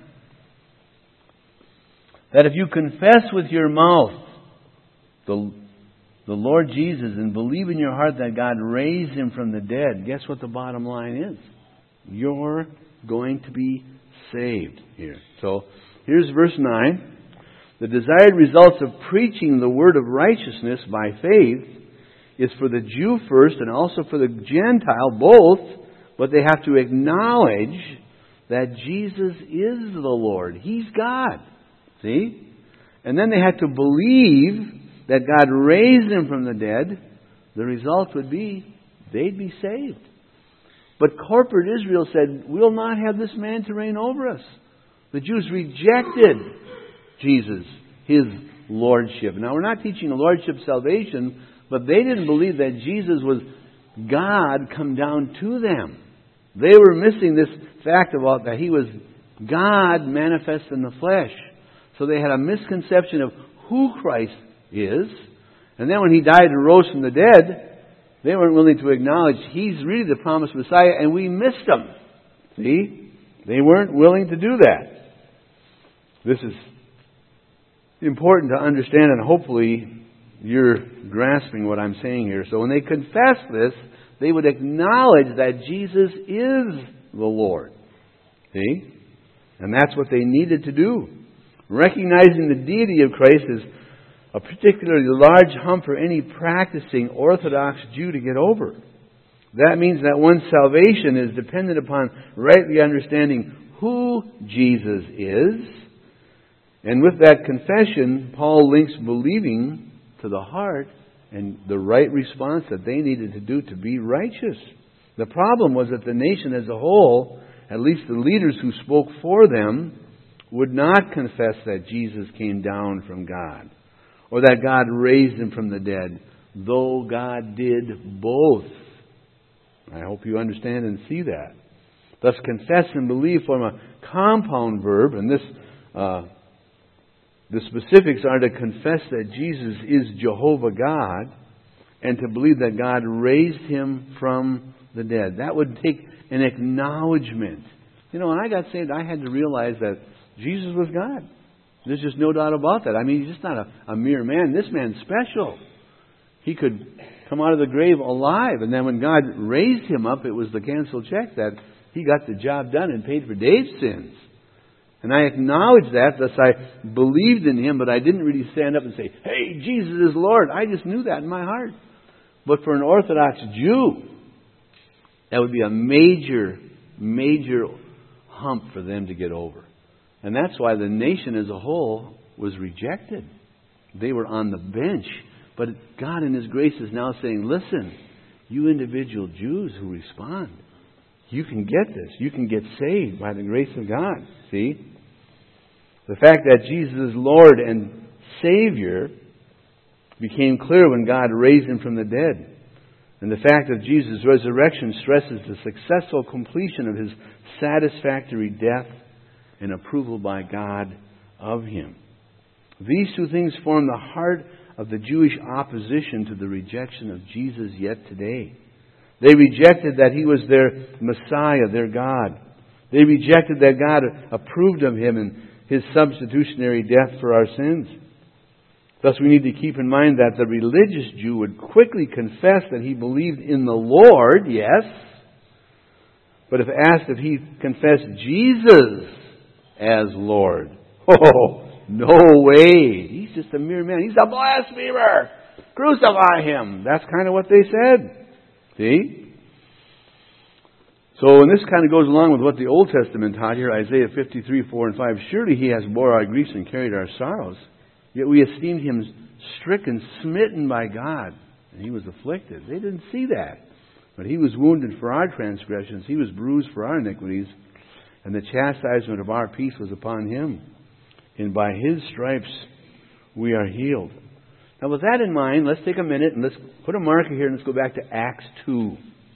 That if you confess with your mouth the, the Lord Jesus and believe in your heart that God raised Him from the dead, guess what the bottom line is? You're going to be saved here. So here's verse nine. The desired results of preaching the word of righteousness by faith is for the Jew first and also for the Gentile, both, but they have to acknowledge that Jesus is the Lord. He's God. See? And then they had to believe that God raised Him from the dead. The result would be they'd be saved. But corporate Israel said, we'll not have this man to reign over us. The Jews rejected Jesus, His lordship. Now, we're not teaching lordship salvation, but they didn't believe that Jesus was God come down to them. They were missing this fact about that He was God manifest in the flesh. So they had a misconception of who Christ is. And then when He died and rose from the dead, they weren't willing to acknowledge He's really the promised Messiah, and we missed Him. See? They weren't willing to do that. This is important to understand, and hopefully you're grasping what I'm saying here. So when they confess this, they would acknowledge that Jesus is the Lord. See? And that's what they needed to do. Recognizing the deity of Christ is a particularly large hump for any practicing Orthodox Jew to get over. That means that one's salvation is dependent upon rightly understanding who Jesus is. And with that confession, Paul links believing to the heart and the right response that they needed to do to be righteous. The problem was that the nation as a whole, at least the leaders who spoke for them, would not confess that Jesus came down from God, or that God raised Him from the dead, though God did both. I hope you understand and see that. Thus, confess and believe form a compound verb, and this uh, the specifics are to confess that Jesus is Jehovah God, and to believe that God raised Him from the dead. That would take an acknowledgement. You know, when I got saved, I had to realize that Jesus was God. There's just no doubt about that. I mean, he's just not a, a mere man. This man's special. He could come out of the grave alive. And then when God raised him up, it was the canceled check that he got the job done and paid for Dave's sins. And I acknowledged that, thus I believed in Him, but I didn't really stand up and say, hey, Jesus is Lord. I just knew that in my heart. But for an Orthodox Jew, that would be a major, major hump for them to get over. And that's why the nation as a whole was rejected. They were on the bench. But God in His grace is now saying, listen, you individual Jews who respond, you can get this. You can get saved by the grace of God. See? The fact that Jesus is Lord and Savior became clear when God raised Him from the dead. And the fact of Jesus' resurrection stresses the successful completion of His satisfactory death and approval by God of Him. These two things form the heart of the Jewish opposition to the rejection of Jesus yet today. They rejected that He was their Messiah, their God. They rejected that God approved of Him and His substitutionary death for our sins. Thus we need to keep in mind that the religious Jew would quickly confess that he believed in the Lord, yes. But if asked if he confessed Jesus as Lord, oh, no way. He's just a mere man. He's a blasphemer. Crucify him. That's kind of what they said. See? So, and this kind of goes along with what the Old Testament taught here, Isaiah fifty-three, four and five. Surely He has bore our griefs and carried our sorrows. Yet we esteemed Him stricken, smitten by God, and He was afflicted. They didn't see that. But He was wounded for our transgressions. He was bruised for our iniquities. And the chastisement of our peace was upon Him. And by His stripes we are healed. Now with that in mind, let's take a minute and let's put a marker here and let's go back to Acts two.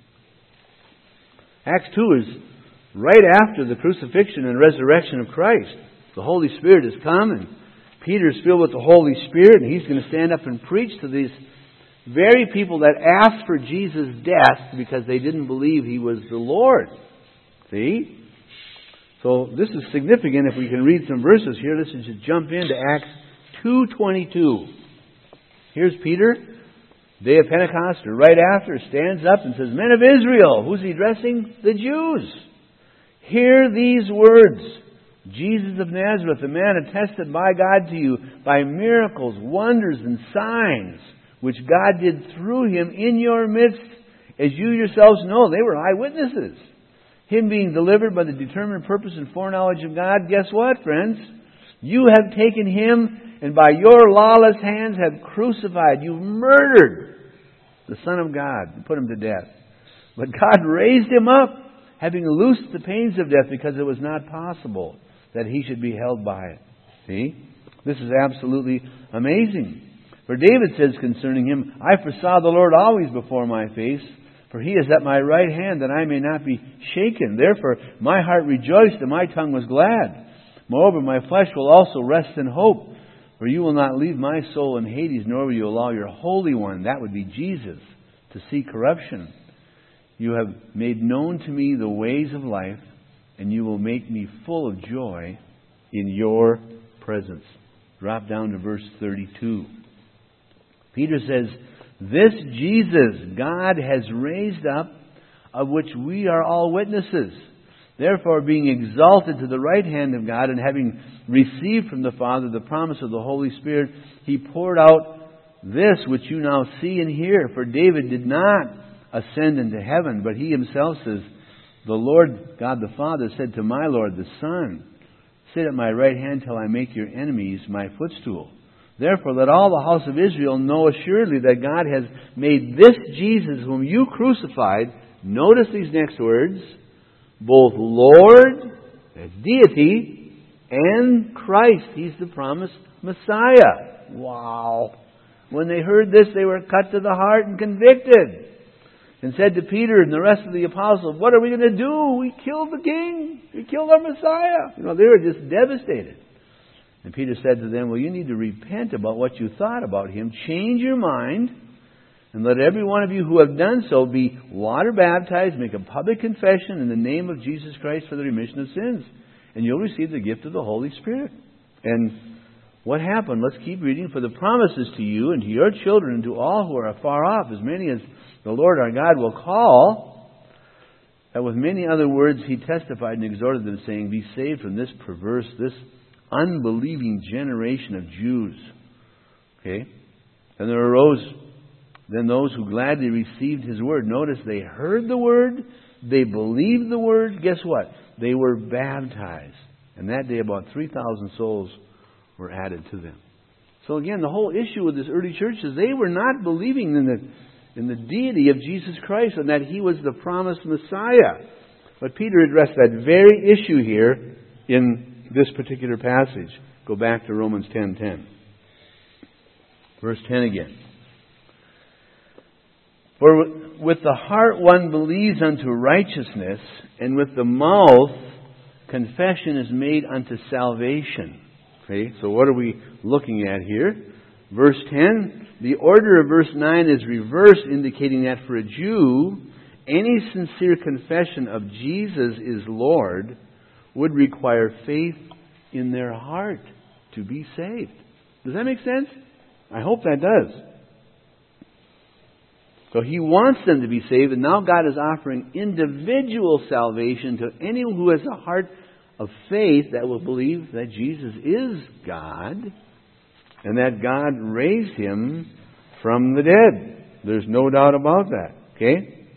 Acts two is right after the crucifixion and resurrection of Christ. The Holy Spirit has come and Peter's filled with the Holy Spirit, and he's going to stand up and preach to these very people that asked for Jesus' death because they didn't believe He was the Lord. See? So this is significant. If we can read some verses here, let's just jump into Acts two twenty-two. Here's Peter, day of Pentecost, or right after, stands up and says, Men of Israel. Who's he addressing? The Jews. Hear these words. Jesus of Nazareth, a man attested by God to you by miracles, wonders, and signs, which God did through Him in your midst, as you yourselves know. They were eyewitnesses. Him being delivered by the determined purpose and foreknowledge of God. Guess what, friends? You have taken Him, and by your lawless hands have crucified. You've murdered the Son of God and put Him to death. But God raised Him up, having loosed the pains of death, because it was not possible that He should be held by it. See? This is absolutely amazing. For David says concerning Him, I foresaw the Lord always before my face, for He is at my right hand, that I may not be shaken. Therefore my heart rejoiced, and my tongue was glad. Moreover, my flesh will also rest in hope, for you will not leave my soul in Hades, nor will you allow your Holy One, that would be Jesus, to see corruption. You have made known to me the ways of life. and you will make me full of joy in your presence. Drop down to verse thirty-two. Peter says, this Jesus God has raised up, of which we are all witnesses. Therefore, being exalted to the right hand of God, and having received from the Father the promise of the Holy Spirit, He poured out this which you now see and hear. For David did not ascend into heaven, but he himself says, the Lord God the Father said to my Lord the Son, sit at my right hand till I make your enemies my footstool. Therefore, let all the house of Israel know assuredly that God has made this Jesus, whom you crucified, notice these next words, both Lord, as deity, and Christ. He's the promised Messiah. Wow. When they heard this, they were cut to the heart and convicted, and said to Peter and the rest of the apostles, what are we going to do? We killed the king. We killed our Messiah. You know, they were just devastated. And Peter said to them, well, you need to repent about what you thought about Him. Change your mind, and let every one of you who have done so be water baptized, make a public confession in the name of Jesus Christ for the remission of sins, and you'll receive the gift of the Holy Spirit. And what happened? Let's keep reading. For the promises to you and to your children and to all who are afar off, as many as the Lord our God will call. And with many other words he testified and exhorted them, saying, be saved from this perverse, this unbelieving generation of Jews. Okay? And there arose then those who gladly received His word. Notice they heard the word, they believed the word. Guess what? They were baptized. And that day about three thousand souls were added to them. So again, the whole issue with this early church is they were not believing in the, in the deity of Jesus Christ and that He was the promised Messiah. But Peter addressed that very issue here in this particular passage. Go back to Romans ten ten. Verse ten again. For with the heart one believes unto righteousness, and with the mouth confession is made unto salvation. Okay, so what are we looking at here? Verse ten, the order of verse nine is reversed, indicating that for a Jew, any sincere confession of Jesus is Lord would require faith in their heart to be saved. Does that make sense? I hope that does. So He wants them to be saved, and now God is offering individual salvation to anyone who has a heart of faith that will believe that Jesus is God and that God raised Him from the dead. There's no doubt about that. Okay?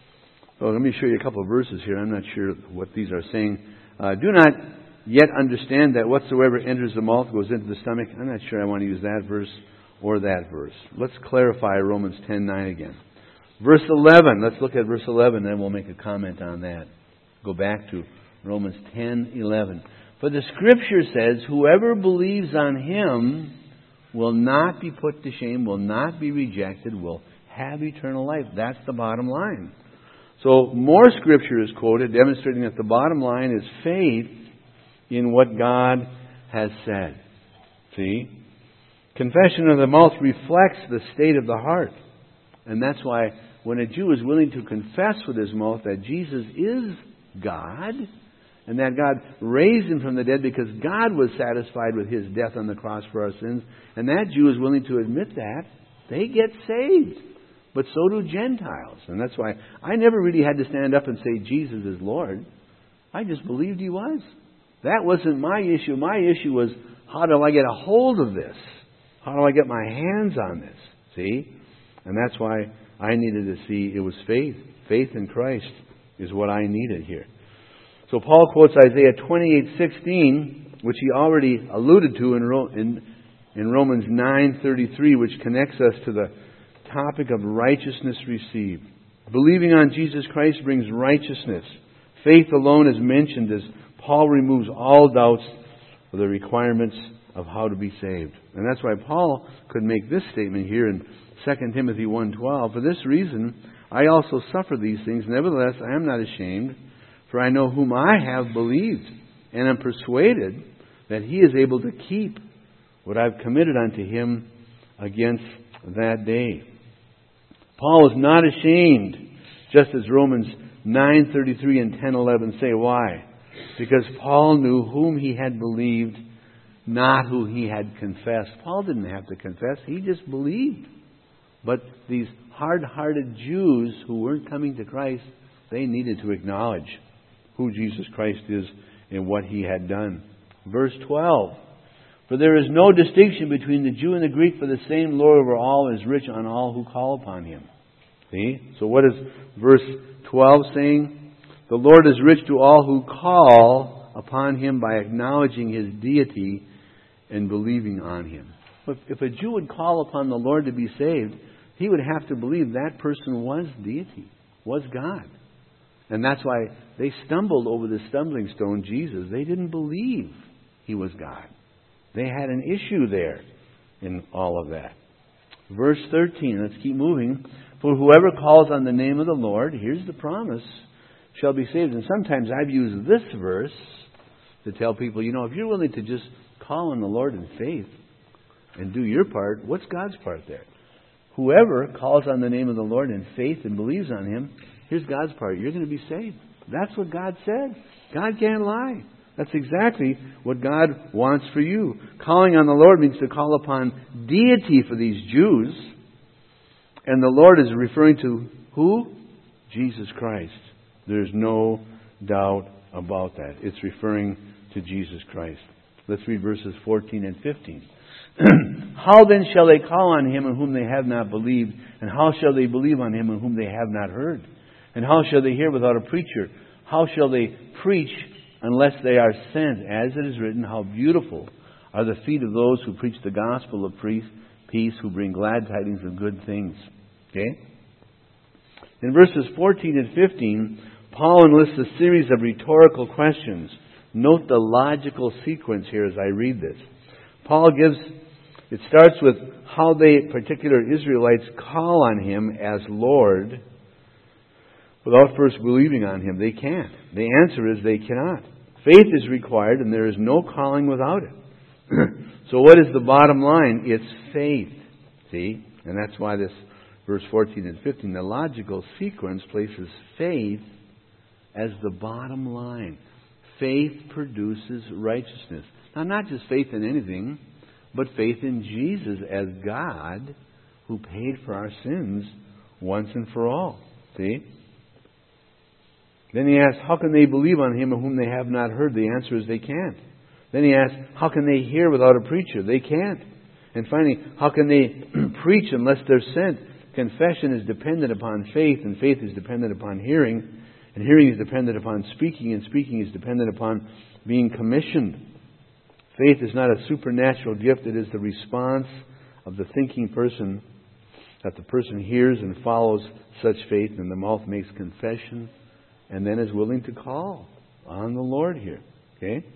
So let me show you a couple of verses here. I'm not sure what these are saying. Uh, do not yet understand that whatsoever enters the mouth goes into the stomach. I'm not sure I want to use that verse or that verse. Let's clarify Romans ten nine again. Verse eleven. Let's look at verse eleven, then we'll make a comment on that. Go back to Romans ten eleven. For the Scripture says, whoever believes on Him will not be put to shame, will not be rejected, will have eternal life. That's the bottom line. So more Scripture is quoted, demonstrating that the bottom line is faith in what God has said. See? Confession of the mouth reflects the state of the heart. And that's why when a Jew is willing to confess with his mouth that Jesus is God, and that God raised Him from the dead because God was satisfied with His death on the cross for our sins, and that Jew is willing to admit that, they get saved. But so do Gentiles. And that's why I never really had to stand up and say Jesus is Lord. I just believed He was. That wasn't my issue. My issue was, how do I get a hold of this? How do I get my hands on this? See? And that's why I needed to see it was faith. Faith in Christ is what I needed here. So Paul quotes Isaiah twenty-eight sixteen, which he already alluded to in, in, in Romans nine thirty-three, which connects us to the topic of righteousness received. Believing on Jesus Christ brings righteousness. Faith alone is mentioned as Paul removes all doubts of the requirements of how to be saved. And that's why Paul could make this statement here in Second Timothy one twelve. For this reason, I also suffer these things. Nevertheless, I am not ashamed, for I know whom I have believed, and am persuaded that He is able to keep what I've committed unto Him against that day. Paul is not ashamed, just as Romans nine thirty-three and ten eleven say. Why? Because Paul knew whom he had believed, not who he had confessed. Paul didn't have to confess. He just believed. But these hard-hearted Jews who weren't coming to Christ, they needed to acknowledge who Jesus Christ is and what He had done. Verse twelve. For there is no distinction between the Jew and the Greek, for the same Lord over all is rich on all who call upon Him. See? So what is verse twelve saying? The Lord is rich to all who call upon Him by acknowledging His deity and believing on Him. If, if a Jew would call upon the Lord to be saved, he would have to believe that person was deity, was God. And that's why they stumbled over the stumbling stone, Jesus. They didn't believe He was God. They had an issue there in all of that. Verse thirteen, let's keep moving. For whoever calls on the name of the Lord, here's the promise, shall be saved. And sometimes I've used this verse to tell people, you know, if you're willing to just call on the Lord in faith and do your part, what's God's part there? Whoever calls on the name of the Lord in faith and believes on Him, here's God's part. You're going to be saved. That's what God said. God can't lie. That's exactly what God wants for you. Calling on the Lord means to call upon deity for these Jews. And the Lord is referring to who? Jesus Christ. There's no doubt about that. It's referring to Jesus Christ. Let's read verses fourteen and fifteen. How then shall they call on Him in whom they have not believed? And how shall they believe on Him in whom they have not heard? And how shall they hear without a preacher? How shall they preach unless they are sent? As it is written, how beautiful are the feet of those who preach the gospel of peace, who bring glad tidings of good things. Okay? In verses fourteen and fifteen, Paul enlists a series of rhetorical questions. Note the logical sequence here as I read this. Paul gives, it starts with how they, particular Israelites, call on Him as Lord without first believing on Him. They can't. The answer is they cannot. Faith is required and there is no calling without it. So what is the bottom line? It's faith. See? And that's why this verse fourteen and fifteen, the logical sequence places faith as the bottom line. Faith produces righteousness. Now, not just faith in anything, but faith in Jesus as God who paid for our sins once and for all. See? Then he asks, how can they believe on Him of whom they have not heard? The answer is they can't. Then he asks, how can they hear without a preacher? They can't. And finally, how can they preach unless they're sent? Confession is dependent upon faith, and faith is dependent upon hearing. And hearing is dependent upon speaking, and speaking is dependent upon being commissioned. Faith is not a supernatural gift. It is the response of the thinking person, that the person hears and follows such faith, and the mouth makes confession, and then is willing to call on the Lord here. Okay?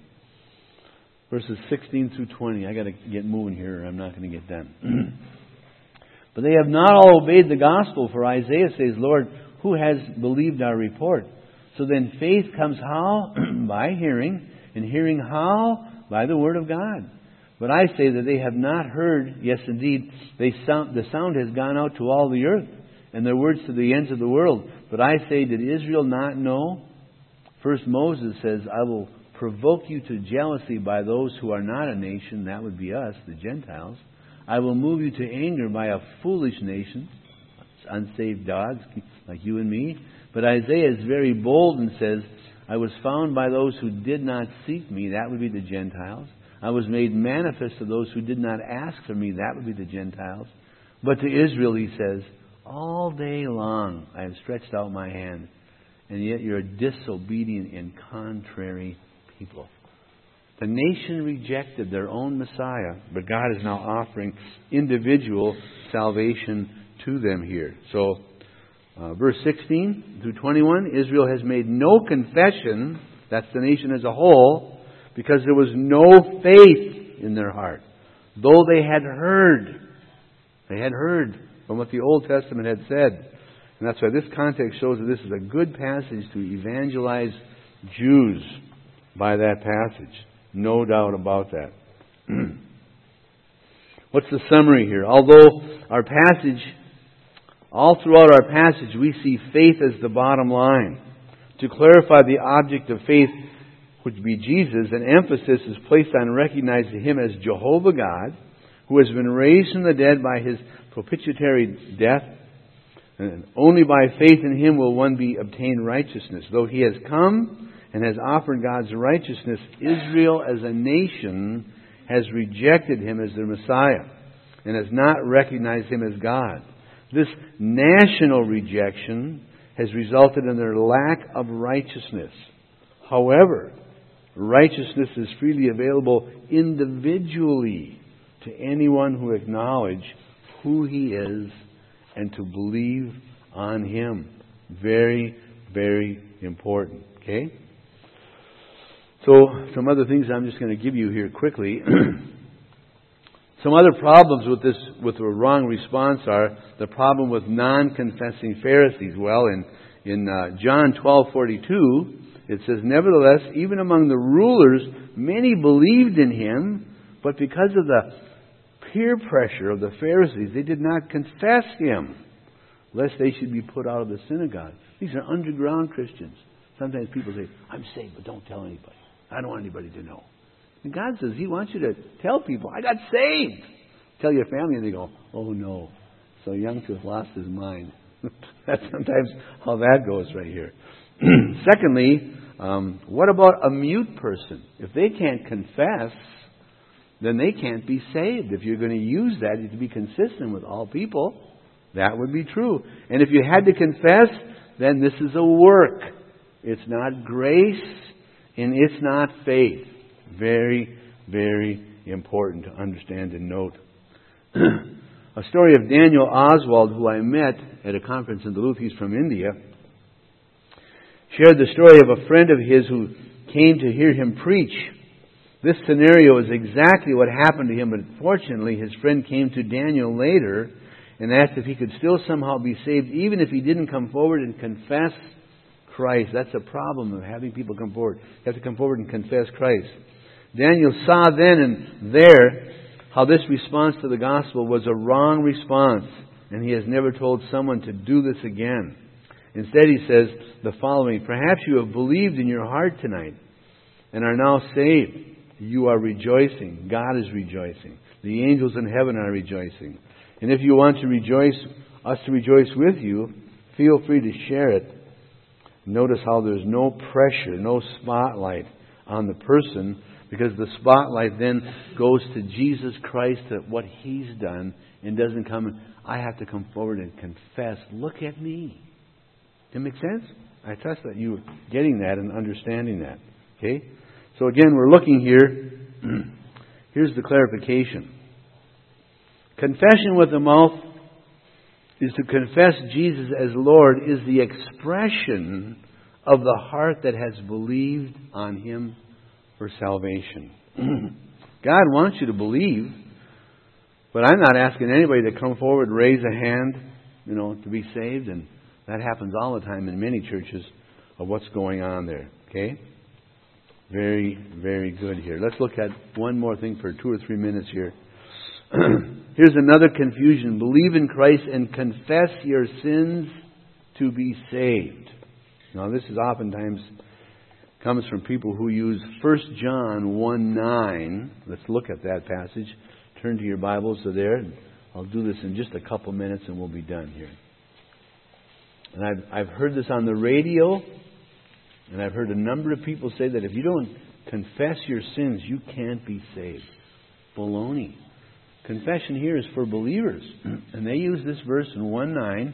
Verses sixteen through twenty. I got to get moving here, or I'm not going to get done. But they have not all obeyed the gospel, for Isaiah says, Lord, who has believed our report? So then faith comes how? By hearing. And hearing how? By the word of God. But I say that they have not heard. Yes, indeed, they sound, the sound has gone out to all the earth, and their words to the ends of the world. But I say, did Israel not know? First Moses says, I will provoke you to jealousy by those who are not a nation. That would be us, the Gentiles. I will move you to anger by a foolish nation, unsaved dogs like you and me. But Isaiah is very bold and says, I was found by those who did not seek me. That would be the Gentiles. I was made manifest to those who did not ask for me. That would be the Gentiles. But to Israel he says, all day long I have stretched out my hand, and yet you're a disobedient and contrary people. The nation rejected their own Messiah, but God is now offering individual salvation to them here. So, uh, verse sixteen through twenty-one, Israel has made no confession, that's the nation as a whole, because there was no faith in their heart. Though they had heard, they had heard from what the Old Testament had said. And that's why this context shows that this is a good passage to evangelize Jews by that passage. No doubt about that. What's the summary here? Although our passage, all throughout our passage, we see faith as the bottom line. To clarify the object of faith, which be Jesus, an emphasis is placed on recognizing Him as Jehovah God, who has been raised from the dead by His propitiatory death. And only by faith in Him will one be obtain righteousness. Though He has come and has offered God's righteousness, Israel as a nation has rejected Him as their Messiah and has not recognized Him as God. This national rejection has resulted in their lack of righteousness. However, righteousness is freely available individually to anyone who acknowledges who He is and to believe on Him. Very, very important. Okay? So, some other things I'm just going to give you here quickly. Some other problems with this, with the wrong response are the problem with non-confessing Pharisees. Well, in, in uh, John twelve forty-two, it says, "Nevertheless, even among the rulers, many believed in Him, but because of the peer pressure of the Pharisees, they did not confess Him, lest they should be put out of the synagogue." These are underground Christians. Sometimes people say, "I'm saved, but don't tell anybody. I don't want anybody to know." And God says He wants you to tell people, "I got saved." Tell your family, and they go, "Oh no, so young to have lost his mind." That's sometimes how that goes right here. Secondly, um, what about a mute person? If they can't confess, then they can't be saved. If you're going to use that to be consistent with all people, that would be true. And if you had to confess, then this is a work. It's not grace, and it's not faith. Very, very important to understand and note. A story of Daniel Oswald, who I met at a conference in Duluth, he's from India, shared the story of a friend of his who came to hear him preach. This scenario is exactly what happened to him, but fortunately his friend came to Daniel later and asked if he could still somehow be saved, even if he didn't come forward and confess Christ. That's a problem of having people come forward. You have to come forward and confess Christ. Daniel saw then and there how this response to the gospel was a wrong response, and he has never told someone to do this again. Instead, he says the following: "Perhaps you have believed in your heart tonight and are now saved. You are rejoicing. God is rejoicing. The angels in heaven are rejoicing. And if you want to rejoice, us to rejoice with you, feel free to share it." Notice how there's no pressure, no spotlight on the person, because the spotlight then goes to Jesus Christ, at what He's done, and doesn't come, I have to come forward and confess, "Look at me." Does that make sense? I trust that you're getting that and understanding that. Okay? So again, we're looking here. Here's the clarification. Confession with the mouth is to confess Jesus as Lord, is the expression of the heart that has believed on Him for salvation. God wants you to believe, but I'm not asking anybody to come forward, raise a hand, you know, to be saved, and that happens all the time in many churches of what's going on there. Okay? Very, very good here. Let's look at one more thing for two or three minutes here. Here's another confusion. Believe in Christ and confess your sins to be saved. Now, this is oftentimes comes from people who use First John one nine. Let's look at that passage. Turn to your Bibles to there. I'll do this in just a couple minutes and we'll be done here. And I've, I've heard this on the radio, and I've heard a number of people say that if you don't confess your sins, you can't be saved. Baloney. Confession here is for believers. And they use this verse in one nine.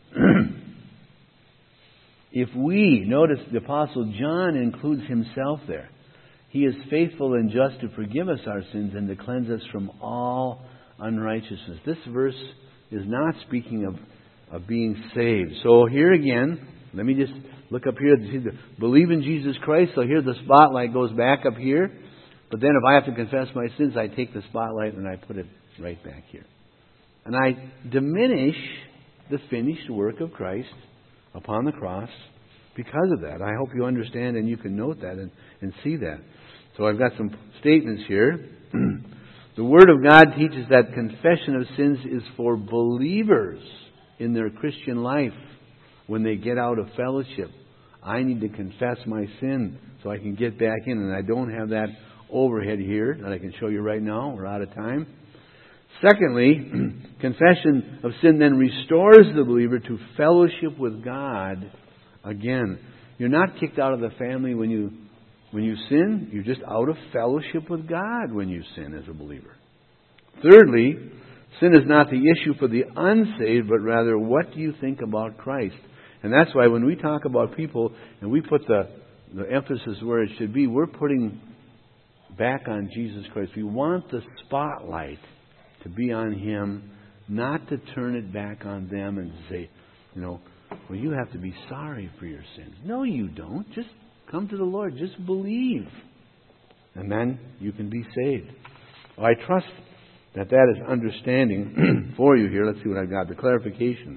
If we, notice the Apostle John includes himself there. He is faithful and just to forgive us our sins and to cleanse us from all unrighteousness. This verse is not speaking of, of being saved. So here again, let me just look up here. Believe in Jesus Christ. So here the spotlight goes back up here. But then if I have to confess my sins, I take the spotlight and I put it right back here. And I diminish the finished work of Christ upon the cross because of that. I hope you understand and you can note that and, and see that. So I've got some statements here. The Word of God teaches that confession of sins is for believers in their Christian life when they get out of fellowship. I need to confess my sin so I can get back in, and I don't have that overhead here that I can show you right now. We're out of time. Secondly, confession of sin then restores the believer to fellowship with God again. You're not kicked out of the family when you when you sin. You're just out of fellowship with God when you sin as a believer. Thirdly, sin is not the issue for the unsaved, but rather what do you think about Christ? And that's why when we talk about people and we put the, the emphasis where it should be, we're putting back on Jesus Christ. We want the spotlight to be on Him, not to turn it back on them and say, you know, well, you have to be sorry for your sins. No, you don't. Just come to the Lord. Just believe. And then you can be saved. Well, I trust that that is understanding for you here. Let's see what I've got. The clarification.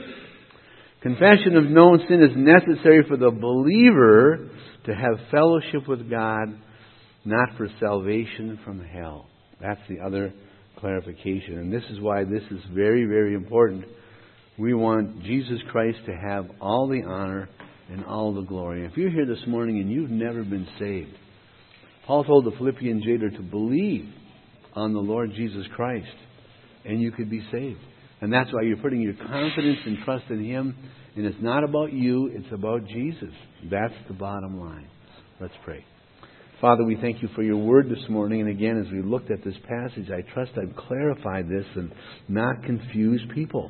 Confession of known sin is necessary for the believer to have fellowship with God, not for salvation from hell. That's the other clarification. And this is why this is very, very important. We want Jesus Christ to have all the honor and all the glory. If you're here this morning and you've never been saved, Paul told the Philippian jailer to believe on the Lord Jesus Christ, and you could be saved. And that's why you're putting your confidence and trust in Him. And it's not about you, it's about Jesus. That's the bottom line. Let's pray. Father, we thank You for Your Word this morning. And again, as we looked at this passage, I trust I've clarified this and not confused people.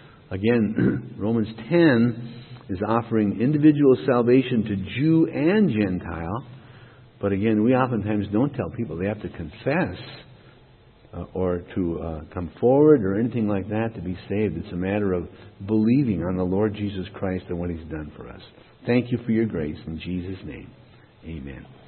Again, Romans ten is offering individual salvation to Jew and Gentile. But again, we oftentimes don't tell people they have to confess uh, or to uh, come forward or anything like that to be saved. It's a matter of believing on the Lord Jesus Christ and what He's done for us. Thank You for Your grace. In Jesus' name, amen.